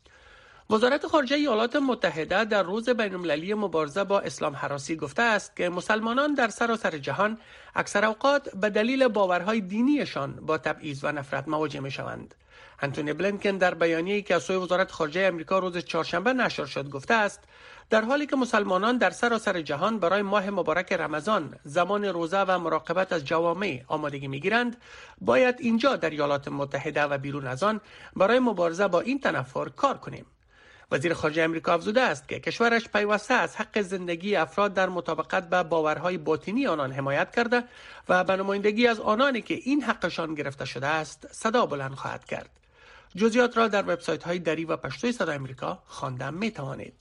وزارت خارجه ایالات متحده در روز بین‌المللی مبارزه با اسلام هراسی گفته است که مسلمانان در سراسر جهان اکثر اوقات به دلیل باورهای دینیشان با تبعیض و نفرت مواجه می‌شوند. انتونی بلینکن در بیانیه‌ای که از سوی وزارت خارجه آمریکا روز چهارشنبه نشر شد گفته است در حالی که مسلمانان در سراسر جهان برای ماه مبارک رمضان زمان روزه و مراقبت از جوامع آمادگی می‌گیرند، باید اینجا در ایالات متحده و بیرون از آن برای مبارزه با این تنفر کار کنیم. وزیر خارجه آمریکا افزوده است که کشورش پیوسته از حق زندگی افراد در مطابقت با باورهای باطنی آنان حمایت کرده و به نمایندگی از آنانی که این حقشان گرفته شده است صدا بلند خواهد کرد. جزئیات را در وبسایت‌های دری و پشتوی صدای آمریکا خواندن می‌توانید.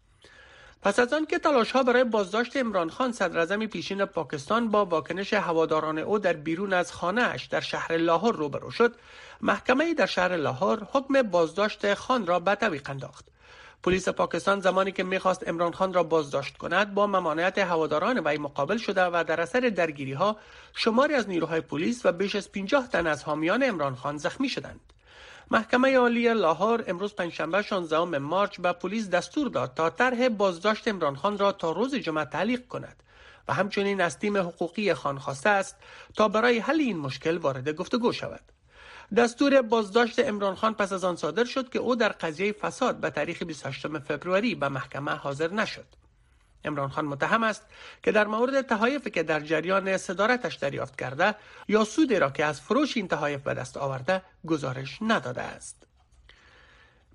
پس از آن که تلاش‌ها برای بازداشت عمران خان صدراعظم پیشین پاکستان با واکنش هواداران او در بیرون از خانه‌اش در شهر لاهور روبرو شد، محکمه‌ای در شهر لاهور حکم بازداشت خان را به تعویق انداخت. پلیس پاکستان زمانی که می‌خواست عمران خان را بازداشت کند با ممانعت هواداران وی مقابل شده و در اثر درگیری‌ها شماری از نیروهای پلیس و بیش از پنجاه تن از حامیان عمران خان زخمی شدند. محکمه عالی لاهور امروز پنجشنبه شانزدهم مارچ به پلیس دستور داد تا طرح بازداشت عمران خان را تا روز جمعه تعلیق کند و همچنین از تیم حقوقی خان خواسته است تا برای حل این مشکل وارد گفتگو شود. دستور بازداشت عمران خان پس از آن صادر شد که او در قضیه فساد به تاریخ بیست و هشتم فوریه به محکمه حاضر نشد. عمران خان متهم است که در مورد تحایفی که در جریان صدارتش دریافت کرده یا سودی را که از فروش این تحایف به دست آورده گزارش نداده است.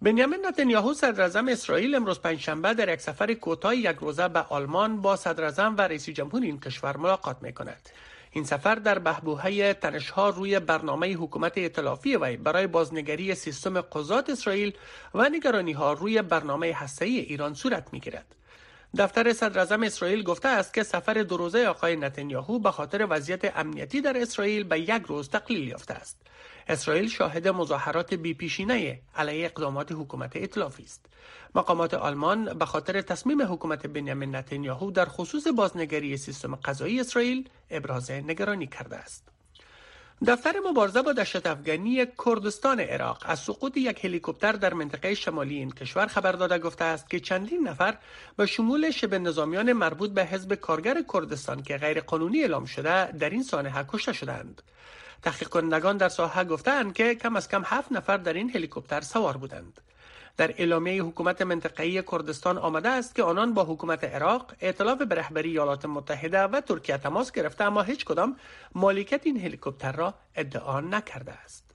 بنیامین نتانیاهو صدراعظم اسرائیل امروز پنجشنبه در یک سفر کوتاه یک روزه به آلمان با صدراعظم و رئیس جمهور این کشور ملاقات می‌کند. این سفر در بحبوحه تنش‌ها روی برنامه حکومت ائتلافی وی برای بازنگری سیستم قضات اسرائیل و نگرانی‌ها روی برنامه هسته‌ای ایران صورت می‌گیرد. دفتر صدراعظم اسرائیل گفته است که سفر دو روزه آقای نتانیاهو به خاطر وضعیت امنیتی در اسرائیل به یک روز تقلیل یافته است. اسرائیل شاهد مظاهرات بی‌پیشینه علیه اقدامات حکومت ائتلافی است. مقامات آلمان به خاطر تصمیم حکومت بنیامین نتانیاهو در خصوص بازنگری سیستم قضایی اسرائیل ابراز نگرانی کرده است. دفتر مبارزه با دهشت افغانی کردستان عراق از سقوط یک هلیکوپتر در منطقه شمالی این کشور خبر داده گفته است که چندین نفر به شمول شبه نظامیان مربوط به حزب کارگر کردستان که غیر قانونی اعلام شده در این سانحه کشته شدند. تحقیق کنندگان در ساحه گفتند که کم از کم هفت نفر در این هلیکوپتر سوار بودند. در اعلامیه حکومت منطقه‌ای کردستان آمده است که آنان با حکومت عراق، ائتلاف به رهبری ایالات متحده و ترکیه تماس گرفته، اما هیچ کدام مالکیت این هلیکوپتر را ادعا نکرده است.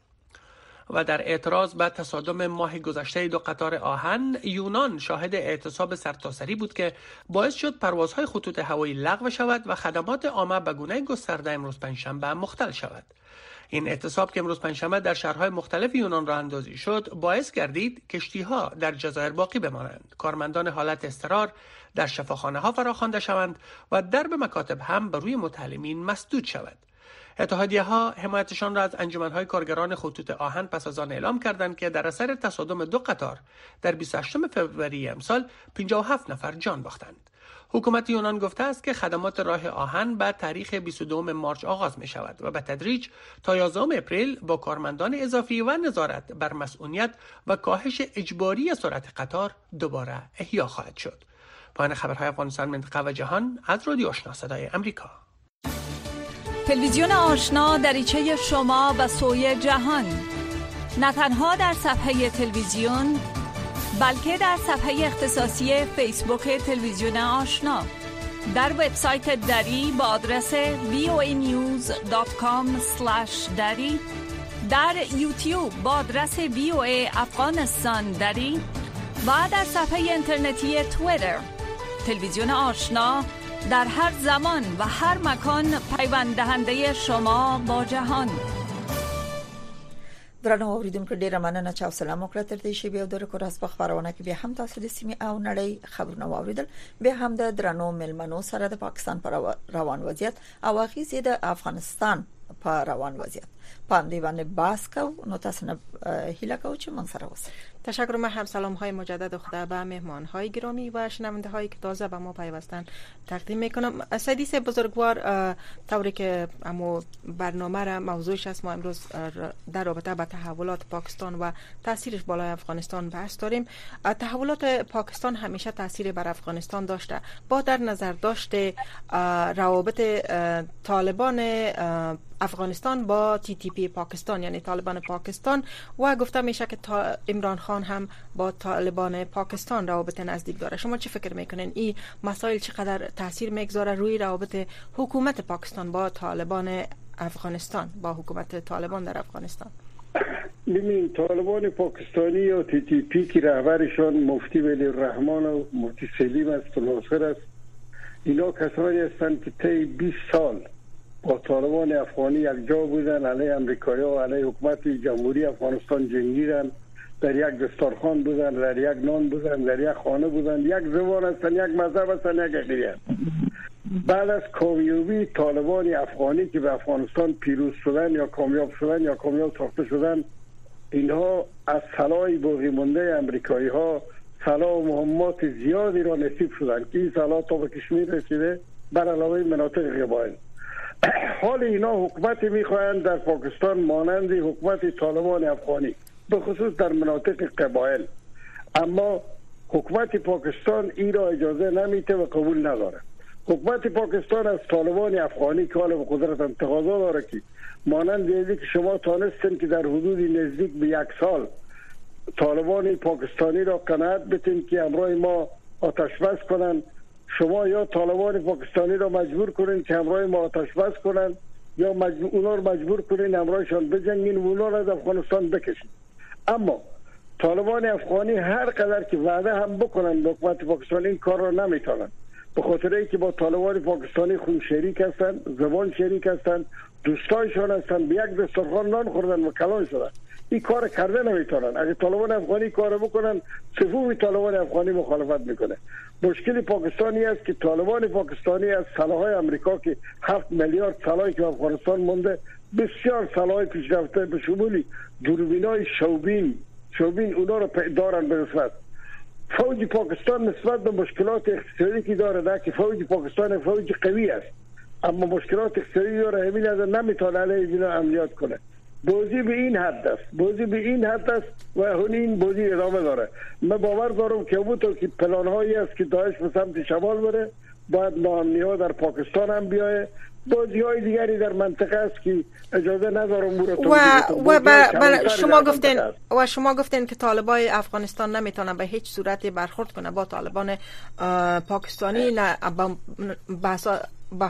و در اعتراض به تصادم ماه گذشته دو قطار آهن، یونان شاهد اعتصاب سرتاسری بود که باعث شد پروازهای خطوط هوایی لغو شود و خدمات عامه به گونه گسترده امروز پنجشنبه مختل شود. این اعتصاب که امروز پنجشنبه در شهرهای مختلف یونان راه اندازی شد، باعث گردید کشتی‌ها در جزایر باقی بمانند، کارمندان حالت اضطرار در شفاخانه‌ها فراخوانده شوند و درب مکاتب هم بر روی متعلمین مسدود شود. اتحادیه‌ها حمایتشان را از انجمن‌های کارگران خطوط آهن پس از آن اعلام کردند که در اثر تصادم دو قطار در بیست و هشتم فوریه امسال پنجاه و هفت نفر جان باختند. حکومت یونان گفته است که خدمات راه آهن بعد تاریخ بیست و دوم مارس آغاز می شود و به تدریج تا یازدهم اپریل با کارمندان اضافی و نظارت بر مسئولیت و کاهش اجباری سرعت قطار دوباره احیا خواهد شد. پایان خبرهای افغانستان، منطقه و جهان از رادیو آشنا صدای امریکا.
تلویزیون آشنا دریچه شما و سوی جهان، نه تنها در صفحه تلویزیون بلکه در صفحه اختصاصی فیسبوک تلویزیون آشنا، در وبسایت دری با آدرس وی او ای نیوز دات کام اسلش دری، در یوتیوب با آدرس وی او ای افغانستان دری و در صفحه اینترنتی توییتر. تلویزیون آشنا در هر زمان و هر مکان پیوند دهنده شما با جهان.
درنو اوریدونکو ډیره مننه چې حوصله مو کړه تر دې شی به د ریکورډ په خبرونه کې به هم تاسو د سیمې او نړۍ خبرونه واوریدل. به هم د درنو ملمنو سره د پاکستان پر روان وضعیت او اغیزې د افغانستان په روان وضعیت پام دی باندې باس کو. نو تاسو نه هیله کوم چې من سره اوسئ.
تشکر. من هم سلام های مجدد خدا به مهمان های گرامی و شنونده هایی که تازه به ما پیوستن تقدیم میکنم. سیدیس بزرگوار، طوری که امو برنامه را موضوعش است، ما امروز در رابطه با تحولات پاکستان و تاثیرش بالای افغانستان بحث داریم. تحولات پاکستان همیشه تاثیر بر افغانستان داشته. با در نظر داشته روابط طالبان افغانستان با تی تی پی پاکستان، یعنی طالبان پاکستان، و گفته میشه که عمران خان هم با طالبان پاکستان روابط نزدیک داره. شما چه فکر میکنین این مسائل چقدر تاثیر میگذاره روی روابط حکومت پاکستان با طالبان افغانستان، با حکومت طالبان در افغانستان؟
ببین، طالبان پاکستانی یا تی تی پی که رهبرشان مفتی ولی الرحمن و مفتی سلیم است و ناصر است، اینا کسانی هستند که طی بیست سال با طالبان افغانی یک جا بودن، علیه امریکایی و علیه حکومت جمهوری افغانستان جنگیدن، در یک دستارخان بودن، در یک نان بودن، در یک خانه بودن، یک زبان هستن، یک مذهب هستن، یک عقیده. بعد از کامیابی طالبان افغانی که به افغانستان پیروز شدن یا کامیاب شدن یا کامیاب ساخته شدن، اینها از سلاح باقی مانده امریکایی ها سلاح و مهمات زیادی را نصیب شدن که این سلاح تا به کشمیر رسیده، بر علاوه مناطق قبایل. حال اینا حکومت میخواهند در پاکستان مانند حکومت طالبان افغانی، به خصوص در مناطق قبایل. اما حکومت پاکستان این را اجازه نمیده و قبول نداره. حکومت پاکستان از طالبان افغانی که حالا به قدرت انتقاضا داره که مانند دیدی که شما تانستن که در حدود نزدیک به یک سال طالبان پاکستانی را قناعت بتین که همراه ما آتش بس کنن، شما یا طالبان پاکستانی را مجبور کنین که همراه ما آتش بس کنن یا مجبور اونا را مجبور کنین همراهشان بجنگین و اونا را از افغانستان بکشین. اما طالبان افغانی هر قدر که وعده هم بکنن به حکومت پاکستان این کار را نمیتونن، به خاطر اینکه با طالبان پاکستانی خون شریک هستند، زبان شریک هستند، دوستایشان هستند، به یک دسترخوان نان خوردن و کلان شدن. این کار کرده نمیتونن. اگه طالبان افغانی کار بکنن صفوف طالبان افغانی مخالفت میکنه. مشکل پاکستانی است که طالبان پاکستانی از سلاح‌های امریکا که هفت میلیارد سلاحی که افغانستان مونده، بسیار سلاح پیشرفته به شمول دوربینای شوبین شوبین اونا رو دارن به نسبت. فوج پاکستان نسبت به مشکلات اقتصادی که داره، نه که فوج پاکستان فوج قوی است اما مشکلات اقتصادی داره، همین از نمیتونه علیه اینا عملیات کنه. بازی به این حد است، بازی به این حد است و این بازی ادامه داره. من باور دارم که همونطور که پلان‌هایی است که داعش به سمت شمال بره، باید ناامنی‌ها در پاکستان هم بیایه. بازی های دیگری در منطقه است که اجازه ندارم مورد
و و بر شما گفتین و شما گفتین که طالبای افغانستان نمیتونن به هیچ صورتی برخورد کنه با طالبان پاکستانی، نه بحثا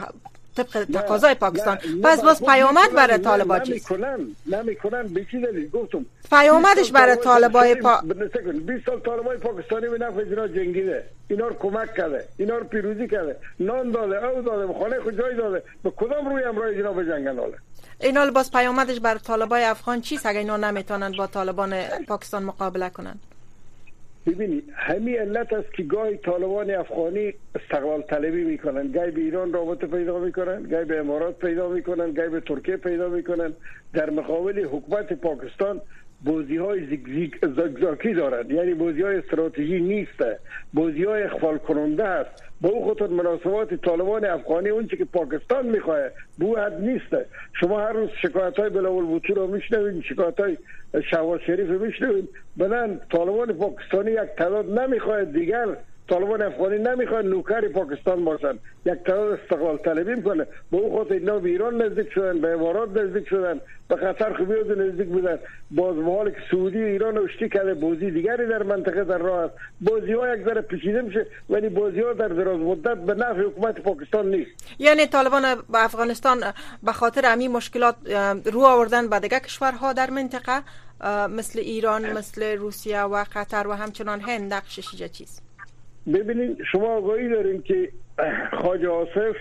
طبق تقاضای پاکستان. پس باز پیامد برای طالبان چیست؟
نمیکنن نمیکنن به چی دلیل گفتم
پیامدش برای طالبای پا...
بیست سال طالبای پاکستانی به نفع اینا جنگیده، اینا رو کمک کرده، اینا رو پیروزی کرده، نان داده، او داده، خانه خود جای داده، به کدام روی امرای اینا بجنگن؟ حالا
اینا باز پیامدش برای طالبای افغان چیست اگه اینا نمیتونن با طالبان پاکستان مقابله کنن؟
ببینی همین علت است که گاهی طالبان افغانی استقلال طلبی میکنن، گاهی به ایران رابطه پیدا میکنن، گاهی به امارات پیدا میکنن، گاهی به ترکیه پیدا میکنن. در مقابل حکومت پاکستان بازی های زگزاکی دارد، یعنی بازی های استراتژی نیست، بازی های اخفال کننده است. با او خاطر مناسبات طالبان افغانی اون چی که پاکستان میخواه بو حد نیست. شما هر روز شکایت های بلاول بوتو رو میشنوید، شکایت های شهباز شریف رو میشنوید. بدن طالبان پاکستانی یک تعداد نمیخواه دیگر، طالبان افغانی نمیخواد نوکر پاکستان باشن، یک تعداد استقلال طلبی میکنه. با او خاطر اینا به ایران نزدیک شدن، به امارات نزدیک شدن، به قطر خوبیوز نزدیک بودن. باز به حالی که سعودی ایران اشتی کرده، بازی دیگری در منطقه در راه است. بازی ها یک ذره پیچیده میشه ولی بازی ها در دراز مدت به نفع حکومت پاکستان نیست.
یعنی طالبان به افغانستان به خاطر همین مشکلات رو آوردن به دیگه کشورها در منطقه مثل ایران، مثل روسیه و قطر و همچنان هند. نقشش چیست؟
ببینید شما آگاهی دارین که خواجه آصف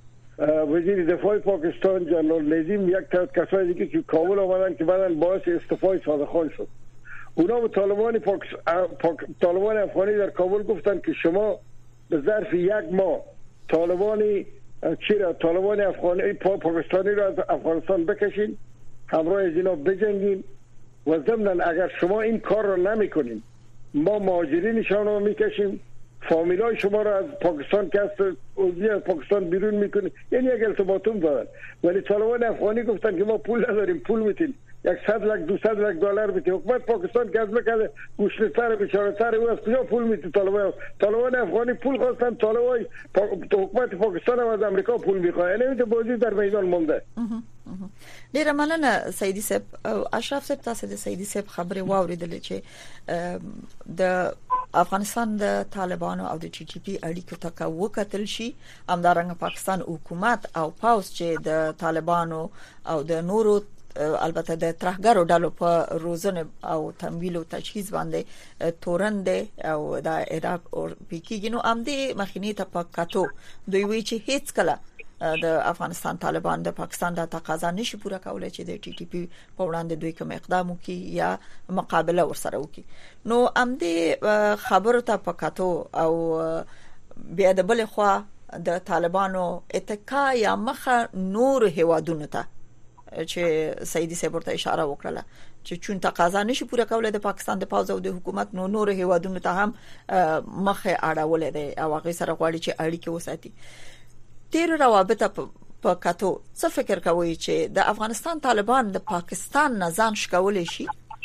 وزیر دفاع پاکستان، جنرال نظیم، یک تعداد کسایی دیگه که کابل آمدن که بعداً باعث استعفای صادق خان شد. اونا به طالبان پاکس... پاک... طالبان افغانی در کابل گفتن که شما به ظرف یک ماه طالبانی چرا طالبان افغانی پا... پاکستانی را از افغانستان بکشین، همراه از اینا بجنگین و ضمناً اگر شما این کار را نمیکنین ما مهاجرینشان رو میکشیم، فامیلای شما را از پاکستان که از پاکستان بیرون میکنیم. یعنی یک التیماتوم دادن. ولی طالبان افغانی گفتن که ما پول نداریم، پول میتین صد لک دوصد لک دلار میتین. حکومت پاکستان که از بکنه گوشت‌تر بیچاره‌تر او از کجا پول میتین؟ طالبان طالبان افغانی پول خواستن، طالبان پا... حکومت پاکستان هم از امریکا پول میخواد. یعنی این بازی در میدان مونده.
ډیره مننه سیدی صاحب. اشرف صاحب تاسو د سیدی صاحب خبره واوریدل چې د افغانستان د طالبانو او د ټي ټي پی اړیکو ته وکتل شي، همدارنګه پاکستان حکومت او پاوس چې د طالبانو او د نورو البته د ترهګرو ډلو په روزنه او تمویل او تجهیز باندې تورند او د اډاپ او پیکیږي. نو ام دې مخینه ته پکاتو دوی وی چې هیڅ کله د افغانستان طالبان د پاکستان د تقاضا نشي پوره کولای چې د ټي ټي پی په وړاندې دوی کوم اقدام وکړي یا مقابله ورسره وکړي. نو ام دې خبرو ته پکاتو او بیا د بل خوا د طالبانو اتکا یا مخه نور هوادونو ته چې سیدی صاحب ورته اشاره وکړه چې چون تقاضا نشي پوره کولای د پاکستان د پاوز او د حکومت نو نور هوادونو ته هم مخه اړولې ده او هغه سره غواړي چې اړیکه وساتي. تیر روابط په کاتو څه فکر کوي چې د افغانستان طالبان د پاکستان نه ځان شکولای شي؟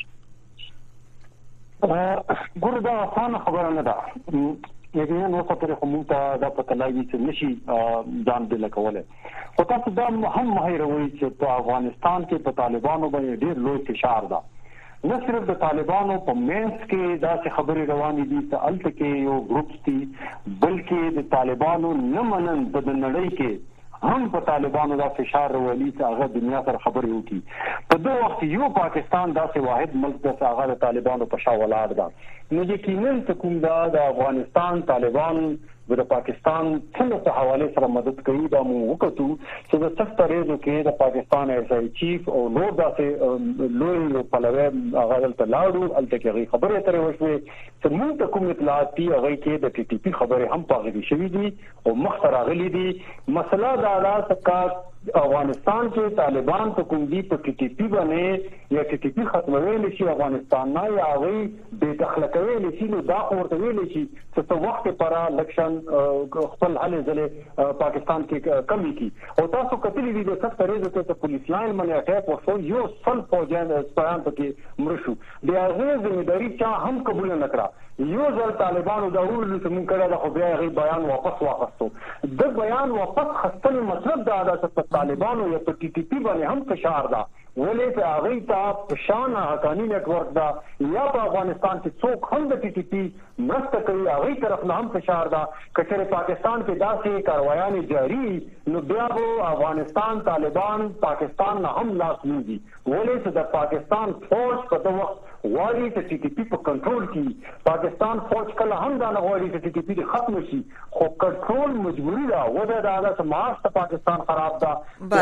ګور دا خان خبره نه ده. یقینا نو خطر کوم ته د پتلایي چې نشي ځان دل کوله. خو تاسو دا هم مهیروي چې په افغانستان کې په طالبانو باندې ډېر لوی فشار ده. نه صرف د طالبانو په منځ کې دا څه خبرې روانې دي چې الته کې یو ګروپ دي، بلکې د طالبانو نه منن د نړۍ کې هم په طالبانو دا فشار راولي چې هغه دنیا سره خبرې وکړي. په دغه وخت یو پاکستان داسې واحد ملک دی چې هغه د طالبانو په شا ولاړ ده. نو یقینا چې کوم دا د افغانستان طالبان د پاکستان څنګه په حواله سره مدد کوي دا مو وکړو چې د سخت ریزو کې د پاکستان ایسای چیف او نور داسې لوی پلوي هغه دلته لاړو الته کې خبرې ترې وشوي چې موږ ته کوم اطلاعات دي هغه کې د ټي ټي پی خبرې هم پاغلي شوې دي او مخ راغلي دي. مسله دا ده چې افغانستان کې طالبان ته کوم دي په ټي ټي پی باندې یا ټي ټي پی ختموي نشي افغانستان نه یا هغه به تخلقوي نشي نو دا ورته ویل شي چې په وخت پر الیکشن خپل حل ځله پاکستان کې کمی کی او تاسو کتلې دي د سخت ریزو ته پولیس لاین باندې اٹیک وشو یو سل فوجان سپایان پکې مرشو د هغه ځمېداري چا هم قبول نه کړه. یو ځل طالبانو دا ویل چې موږ کړه د خو بیا غي بیان واپس واخستو. د بیان واپس خستل مطلب دا ده چې طالبانو یا په ټي ټي پی باندې هم فشار ده ولې چې هغه ته په شان حقانی نیټ ورک ده یا په افغانستان کې څوک هم د ټي ټي پی مرسته کوي هغه طرف نه هم فشار ده. کچره پاکستان کې داسې کاروایان جاری نو بیا به افغانستان طالبان پاکستان نه هم لاس نیسي ولې چې د پاکستان فوج په دغه وخت غواړي چې ټي ټي پی په کنټرول کې پاکستان فوج کله هم دا نه غواړي چې ټي ټي پی ختم شي خو کنټرول مجبوری ده ودا دا د سماج ته پاکستان خراب ده.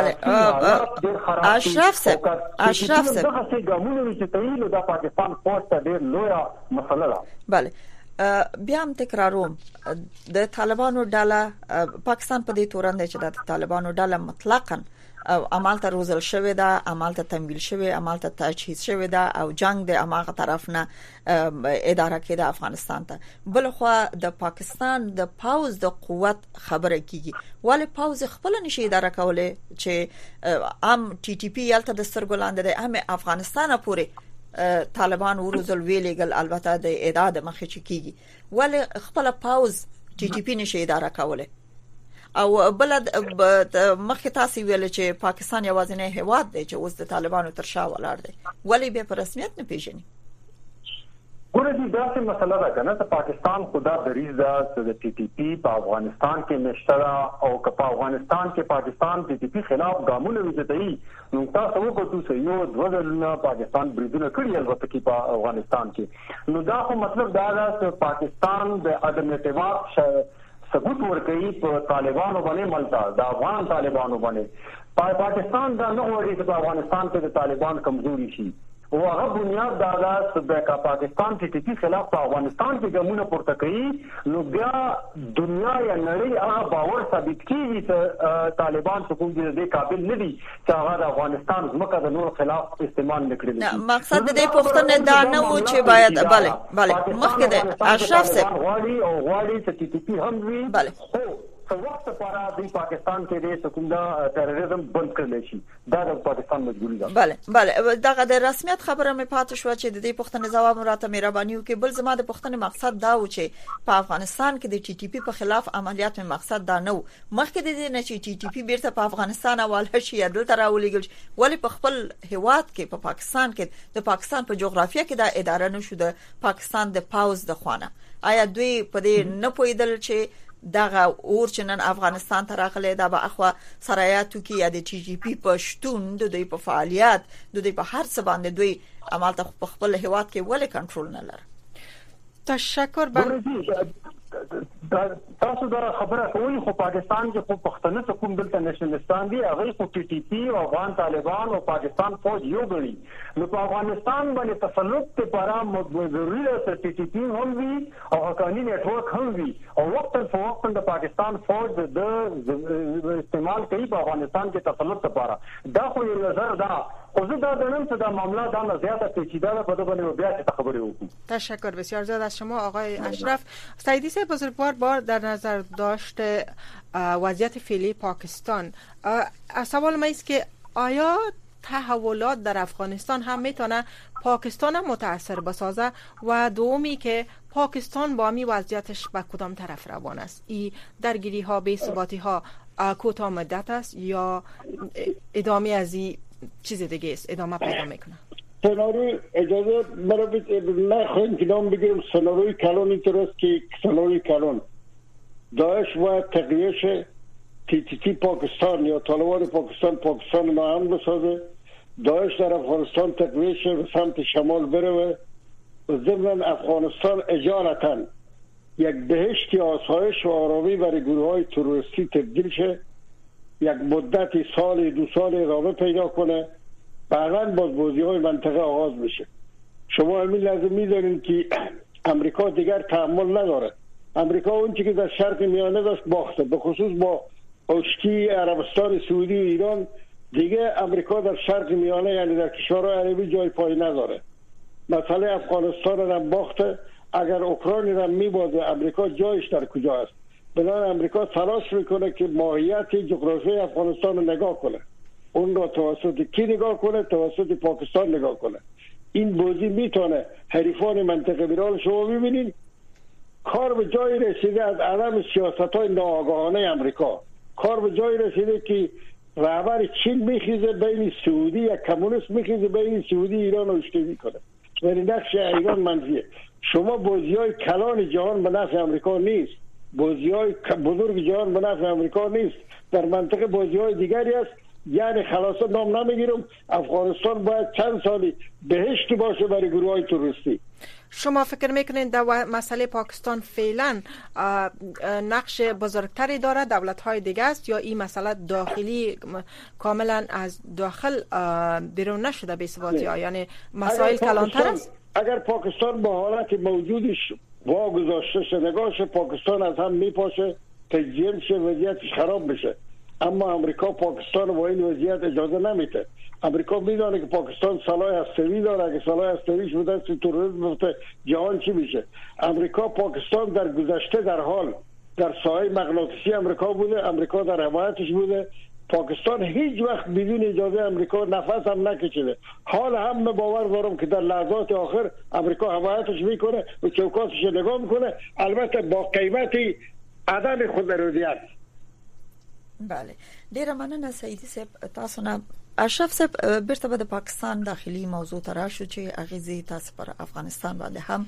بله اشرف صاحب اشرف صاحب
دغه څه ګامونه چې تایید د پاکستان فوج ته ډېر لویه مسله ده.
بله بیا هم تکراروم د طالبانو ډله پاکستان په دې تورن دی چې د طالبانو ډله مطلقاً او عمل ته روزل شوی ده عمل ته تمویل شوی عمل ته تجهیز شوی ده او جنگ د اماغه طرف نه اداره کړه افغانستان ته. بل خو د پاکستان د پاوز د قوت خبره کیږي ولی پاوز خپل نشي اداره کولای چې ام ټي ټي پی یالته د سترګلاند ده هم افغانستان پورې طالبان ورزل ویلګل البته د اعداد مخه چ کیږي ولی خپل پاوز ټي ټي پی نشي اداره کولای. او بلد مخکې تاسو ویل چې پاکستان یوازینی هیواد دی چې اوس د طالبانو تر شا ولاړ دی ولی به په رسمیت نه پیژني.
ګوره دې داسې مسله ده کنه چې پاکستان خدا دریز ده چې د ټي ټي پی په افغانستان کې نشته او که په افغانستان کې پاکستان ټي ټي پی خلاف ګامونه وځي نو تاسو وګورئ چې یو دوه ځله پاکستان بریدونه کړی البته کې په افغانستان کې نو دا خو مطلب دا ده چې پاکستان د عدم اعتماد ثبوت ورکړي په طالبانو باندې ملتا د افغان طالبانو باندې پاکستان دا نه غواړي چې په افغانستان کې د طالبان کمزوري شي او هغه بنیاد دا ده چې د پاکستان ټي ټي پی خلاف په افغانستان کې ګامونه پورته کوي نو بیا دنیا یا نړۍ هغه باور ثابت کیږي چې طالبان څوک دې قابل نه دي چې هغه د افغانستان ځمکه د نور خلاف استعمال نکړي.
نه مقصد دې پښتنه دا نه و چې باید بله بله مخکې د اشرف صاحب
غواړي او غواړي چې ټي ټي پی هم وي
بله
په وخت لپاره د پاکستان کې د سکوندا تروریزم بند کړل شي دا د پاکستان مجبوری ده.
بله بله دغه د رسمیت خبره مې پاتې شو چې د دې پښتنې جواب راته مهرباني وکړي. بل زما د پښتنې مقصد دا و چې په افغانستان کې د ټي ټي پی په خلاف عملیات مې مقصد دا نه و مخکې د دې نه چې ټي ټي پی بیرته په افغانستان حواله شي یا دلته راولېږل شي ولی په خپل هیواد کې په پاکستان کې د پاکستان په جغرافیه کې دا اداره نشو د پاکستان د پاوز د خوانه آیا دوی په دې نه پوهیدل چې دغه اورچنن افغانستان ته راغلی دا به اخوا سرایاتو کې یا د ټي ټي پی په شتون د دوی په فعالیت د دوی په هر څه باندې دوی عمل ته په خپل هیواد کې ولې کنټرول نه لري.
تشکر
بر تاسو دا خبره کوي خو پاکستان کې خو پښتنه څه کوم دلته نشنلستان دي هغه خو ټي ټي پی او افغان طالبان او پاکستان فوج یو غړي نو په افغانستان باندې تسلط لپاره ضروري ده چې ټي ټي پی هم وي او حقانی نیټ ورک هم وي او وخت په وخت د پاکستان فوج د استعمال کوي په افغانستان کې تسلط لپاره دا خو یو نظر ده خو زه دا دنم چې دا معاملہ دا نه زیاته پیچیده ده په دې باندې بیا چې خبرې وکړو.
تشکر بسیار زیاد از شما آقای اشرف. سعیدی صاحب بزرگوار بار در نظر داشت وضعیت فعلی پاکستان سوال ما است که آیا تحولات در افغانستان هم میتونه پاکستان هم متاثر بسازه و دومی که پاکستان با می وضعیتش به کدام طرف روان است ای درگیری ها بی ثباتی ها کوتاه مدت است یا ادامه از این چیز دیگه است ادامه پیدا میکنه؟
سناریوی اجازه مرا من خواهیم کلام بگیرم سناریوی کلان اینطور است که سناریوی کلان داعش و تقیهش تی تی تی پاکستان یا طالبان پاکستان پاکستان ناامن بسازه، داعش در افغانستان تقویت شه به سمت شمال بره و ضمن افغانستان اجالتا یک بهشت آسایش و آرامی برای گروه های تروریستی تبدیل شه، یک مدتی سال دو سال ادامه پیدا کنه، بعداً باز بازی های منطقه آغاز میشه. شما همین لازم میدونید که امریکا دیگر تحمل نداره. امریکا اون چیزی که در شرق میانه داشت باخته، به خصوص با اشکی عربستان سعودی و ایران. دیگه امریکا در شرق میانه یعنی در کشورهای عربی جای پای نداره. مثلا افغانستان را باخته، اگر اوکراین را میبازه امریکا جایش در کجا است؟ بنابراین امریکا تلاش میکنه که ماهیت جغرافیای افغانستان رو نگاه کنه، اون را توسط کی نگاه کنه؟ توسط پاکستان نگاه کنه. این بازی میتونه حریفان منطقه بیرال شما ببینید کار به جای رسیده از عدم سیاست‌های ناآگاهانه امریکا. کار به جای رسیده که رهبر چین میخیزه بین سعودی یا کمونیست میخیزه بین سعودی ایران رو اشتباهی کنه، ولی نقش ایران منفیه. شما بازی‌های کلان جهان به نفع امریکا نیست، بازی‌های بزرگ جهان به نفع امریکا نیست، در منطقه بازی‌های دیگری است. یعنی خلاصه نام نمیگیرم، افغانستان باید چند سالی بهشتی باشه برای گروه های تروریستی.
شما فکر میکنید در مسئله پاکستان فعلا نقش بزرگتری داره دولت های دیگه است یا این مسئله داخلی کاملا از داخل بیرون نشده به ثباتی ها؟ یعنی مسائل کلانتر است؟
اگر پاکستان با حالت موجودش واگذاشته شه، نگاهش پاکستان از هم میپاشه، تجزیه میشه، وضعیتش خراب بشه. اما امریکا پاکستان با این وضعیت اجازه نمیده. امریکا میدونه که پاکستان سلاح هسته‌ای داره، اگه سلاح هسته‌ایش به دست تروریسم بفته جهان چی میشه؟ امریکا پاکستان در گذشته در حال در ساحه مغناطیسی امریکا بوده، امریکا در حمایتش بوده. پاکستان هیچ وقت بدون اجازه امریکا نفس هم نکشیده. حال هم باور دارم که در لحظات آخر امریکا حمایتش میکنه و چوکاتش نگاه میکنه، البته با قیمت عدم خودرضایت.
بله، ډیره مننه سیدی صاحب. تاسو نه اشرف صاحب بیرته به پاکستان داخلي موضوع تر شو چې اغیزې تاسو پر افغانستان باندې هم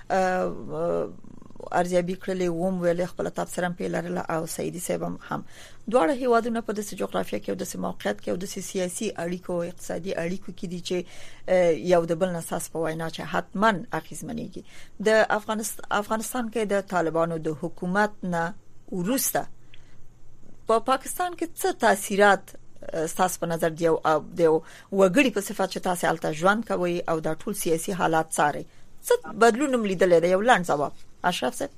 ارزیابي کړلې ووم ویل خپل تفسیر هم پیلرله او سیدی صاحب هم دواړه هیوادونه په داسې جغرافیه کې او داسې موقعیت کې او داسې سیاسي اړیکو او اقتصادي اړیکو کې دي چې یو د بل نساس په وینا چې حتما اغیزمنېږي. د افغانستان افغانستان کې د طالبانو د حکومت نه وروسته په پا پاکستان کې څه تاثیرات ستاسو په نظر دی او د وګړي په صفات چې تاسو الته ژوند کوي او د ټول سیاسي حالات څاري څه بدلون ملیدل دی؟ یو لاند جواب اشرف صاحب.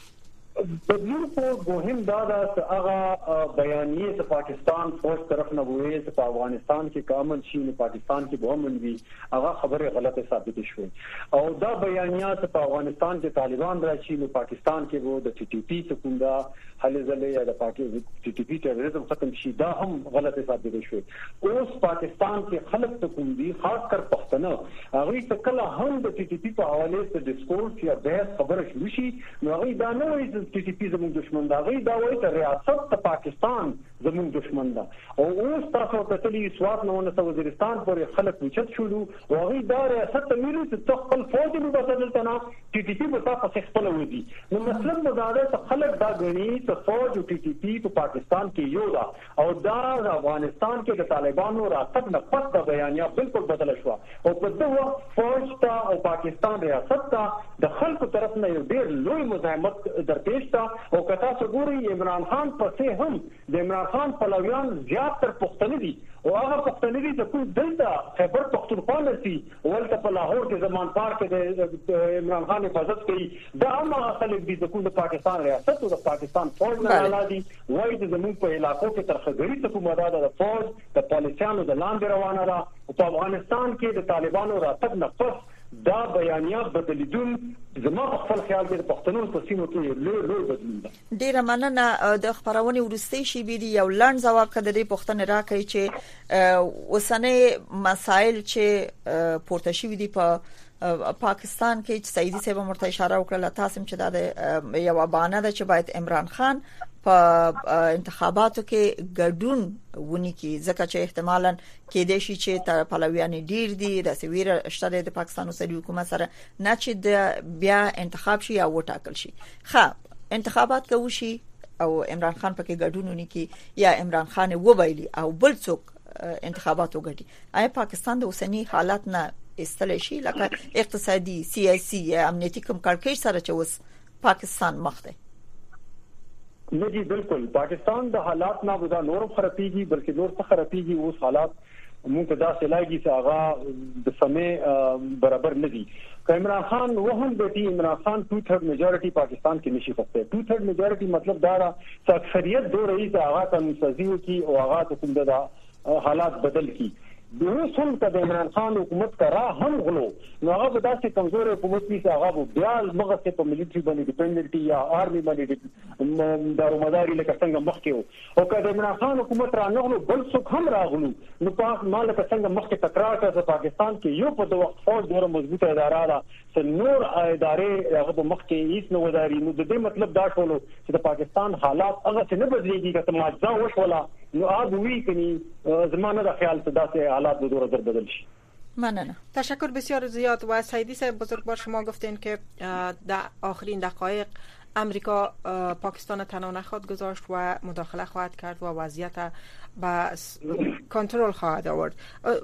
بدلون خو مهم دا ده چې هغه بیانیه چې پاکستان فوج طرف نه وایي چې په افغانستان کې کامل شي نه پاکستان کې به هم وي، هغه خبره غلطه ثابت شوه. او دا بیانیه چې په افغانستان کې طالبان راشي نو پاکستان کې وو د ټي ټي پی څخه دا هلې ځلې یا د پاکستان ټي ټي پی تروریزم ختم شي، دا هم غلطه ثابت شوه. اوس پاکستان کې خلک ته کوم دي، خاص کر پښتنه، هغه ته کله هم د ټي ټي پی په حواله سره ډیسکورس یا بحث خبره شروع شي نو هغه دا نه وایي ټي ټي پی زموږ دشمن دا غي دا وایي ته ریاست ته پاکستان زموږ دشمن دا. او اوس تاسو ته تللی سواد نو نه وزیرستان پورې خلک وچت شولو او هغه دا ریاست ته ویلو چې خپل فوج به بدلته نه ټي ټي پی به تاسو خپل ودی. نو مطلب دا دی چې خلک دا غني چې فوج او ټي ټي پی په پاکستان کې یو دا او دا افغانستان کې د طالبانو راتګ نه پس دا بیانیه بالکل بدل شو او په دغه فوج ته او پاکستان ریاست ته د خلکو طرف نه یو ډیر لوی مزاحمت درپېښ تا. او کتا څګوري عمران خان پسې هم د عمران خان پلویان زیات تر پښتني دي او هغه پښتني دي چې کوم دلته خیبر پښتونخوا نشي ولته په لاهور کې زمان پار کې د عمران خان حفاظت کوي. دا هم خلک دي چې کوم د پاکستان ریاست او د پاکستان فوج نه ولادي وایي چې زموږ په علاقو کې ترخګری ته کومه ده د فوج د پالیسیانو د لاندې روانه ده او په افغانستان کې د طالبانو راتګ نه پس دا بیانیه بدلیدون زما خپل خیال کې د پښتنو په سیمو کې لوی لوی بدلون ده.
ډیره مننه. د خبرونه ورستي شي بي یو لاند جواب کړي د پښتنې راکړي چې وسنه مسائل چې پورته شوی دي په پاکستان کې چې سیدی صاحب مرته اشاره وکړه تاسو چې د یو بانه ده چې باید عمران خان په انتخاباتو کې ګډون ونی کې ځکه چې احتمالاً کې د شي چې تر پلویان ډیر دي د سویره اشتره د پاکستان او سړي حکومت سره نه چې د بیا انتخاب شي یا وټاکل شي. ښه انتخابات کوي شي او عمران خان پکې ګډون ونکي یا عمران خان وبایلی او بل څوک انتخابات وګټي، آیا پاکستان د اوسنی حالات نه استل شي لکه اقتصادي، سیاسي یا امنیتي کوم کړکېچ سره چې اوس پاکستان مخ دی؟
نه جی بالکل، پاکستان د حالات نه ودا نور خرابېږي بلکې نور څه خرابېږي. اوس حالات مونږ ته دا سلاګي چې هغه د سمې برابر نه دي. عمران خان وهم د عمران خان ټو تھرډ میجورټي پاکستان کې نشي پخته. ټو تھرډ میجورټي مطلب دا را چې اکثریت دو رئیس هغه قانون سازي کی او هغه ته کوم دا حالات بدل کی. دوی څنګه د عمران خان حکومت کرا هم غلو نو هغه داسې کمزور حکومت وي چې هغه بیا مغه په مليټري باندې ډیپندنټي یا آرمي باندې دارومداري لکه څنګه مخکې وو او کله عمران خان حکومت را نغلو بل څوک هم راغلو نو په مال لکه څنګه مخکې تکرار کړ پاکستان کې یو په وخت فوج ډیره مضبوطه اداره ده چې نور ادارې هغه په مخکې هیڅ نه وداري. نو د دې مطلب دا ټولو چې د پاکستان حالات هغه څه نه بدلېږي چې ماجزا وشولا نو آب وی کنی زمانه د خیال ته داسې حالات به دور در بدل شي.
ممنونم. تشکر بسیار زیاد. و سیدی صاحب بزرگوار شما گفتین که در آخرین دقایق امریکا پاکستان تنها نخواهد گذاشت و مداخله خواهد کرد و وضعیت به کنترل خواهد آورد.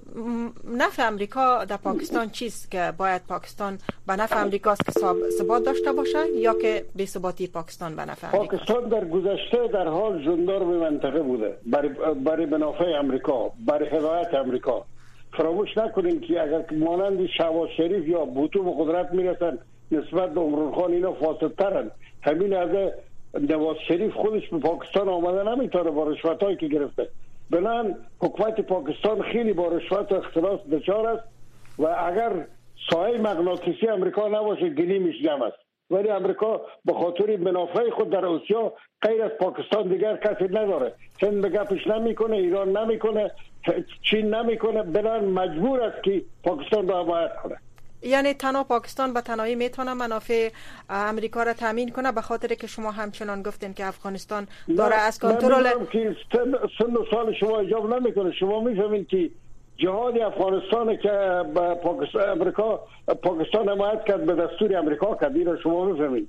نفع امریکا در پاکستان چیست که باید پاکستان به نفع امریکاست که ثبات داشته باشه یا که بی ثباتی پاکستان به نفع امریکا؟
پاکستان در گذشته در حال جاندار به منطقه بوده برای برای منافع امریکا، برای حمایت امریکا. فراموش نکنیم که اگر مانند شهباز شریف یا بوتو به قدرت میرسن نسبت به عمران خان اینا فاسدترن. همین از نواز شریف خودش به پاکستان آمده نمیتونه با رشوتایی که گرفته. بنان حکومت پاکستان خیلی با رشوت و اختلاس دچار است و اگر سایه مغناطیسی امریکا نباشه گلیمش جمع است. ولی امریکا به خاطر منافع خود در آسیا غیر از پاکستان دیگر کسی نداره. هند به گپش نمیکنه، ایران نمیکنه، چین نمیکنه. بنان مجبور است که پاکستان را حمایت کنه.
یعنی تنها پاکستان به تنهایی میتونه منافع امریکا را تامین کنه به خاطر که شما همچنان گفتین که افغانستان داره از کنترل
که سن و سال شما ایجاب نمیکنه. شما میفهمین که جهاد افغانستان که به پاکستان امریکا پاکستان حمایت کرد به دستور امریکا کرد. این را شما میفهمین.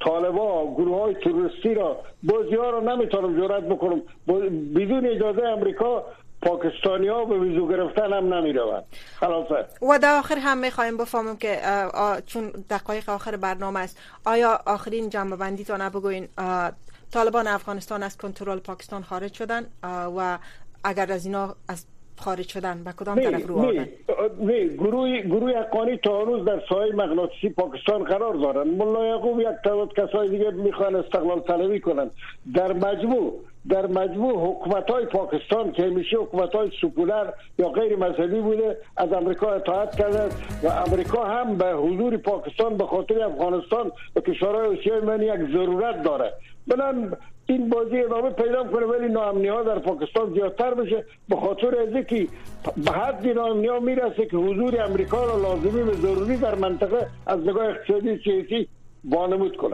طالبا گروه های تروریستی را بازی ها را نمیتونم جرأت بکنم بدون اجازه امریکا پاکستانی ها به ویزو گرفتن هم نمی روند. خلاصه
و در آخر هم میخوایم بفهمم که چون دقایق آخر برنامه است آیا آخرین جمع بندی تا نبگوین طالبان افغانستان از کنترل پاکستان خارج شدن و اگر از اینا از خارج شدن به کدام طرف رو آوردن؟
نه گروه گروه حقانی تا هنوز در سایه مغناطیسی پاکستان قرار دارن. ملا یعقوب یک تعداد کسای دیگه میخوان استقلال طلبی کنن. در مجموع در مجموع حکومت‌های پاکستان که همیشه حکومت‌های سکولار یا غیر مذهبی بوده از امریکا اطاعت کرده و امریکا هم به حضور پاکستان به خاطر افغانستان و کشورهای آسیای من یک ضرورت داره. بنابراین این بازی ادامه پیدا کنه ولی ناامنی‌ها در پاکستان زیادتر بشه به خاطر از اینکه به حد ناامنی‌ها میرسه که حضور امریکا را لازمی و ضروری در منطقه از نگاه اقتصادی سیاسی وانمود کنه.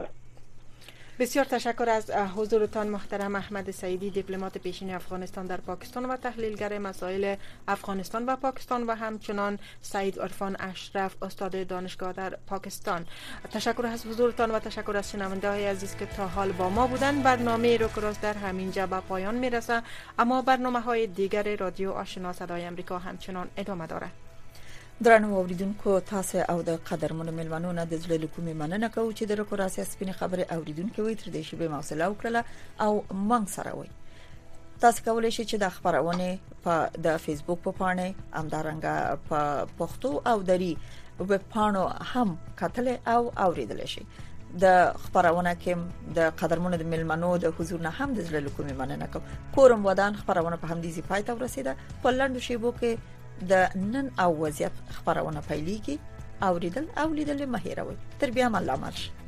بسیار تشکر از حضورتان محترم احمد سعیدی، دیپلمات پیشین افغانستان در پاکستان و تحلیلگر مسائل افغانستان و پاکستان و همچنان سعید عرفان اشرف استاد دانشگاه در پاکستان. تشکر از حضورتان و تشکر از شنونده های عزیز که تا حال با ما بودن. برنامه روکراس در همینجا به پایان میرسه اما برنامه های دیگر رادیو آشنا صدای امریکا همچنان ادامه داره.
درنو اوریدونکو تاسو او د قدرمنو ملمنو نه د زړه کومې مننه کوم چې د روکراسي سپینې خبره اوریدونکو وي تر دې شی به موصله وکړه او مونږ سره وي. تاسو کولای شئ چې د خبرونه په د فیسبوک په پاڼه امدارنګه په پښتو او دری په پاڼو هم کتل او اوریدل شي. د خبرونه کې د قدرمنو د ملمنو د حضور نه هم د زړه کومې مننه کوم. کورم ودان خبرونه په هم دي پای ته ورسیده. په لاندو شیبو کې د نن او وضعیت خبرونه پیلېږي. اوریدل او لیدل مهیروي. تر بیا مله مرش.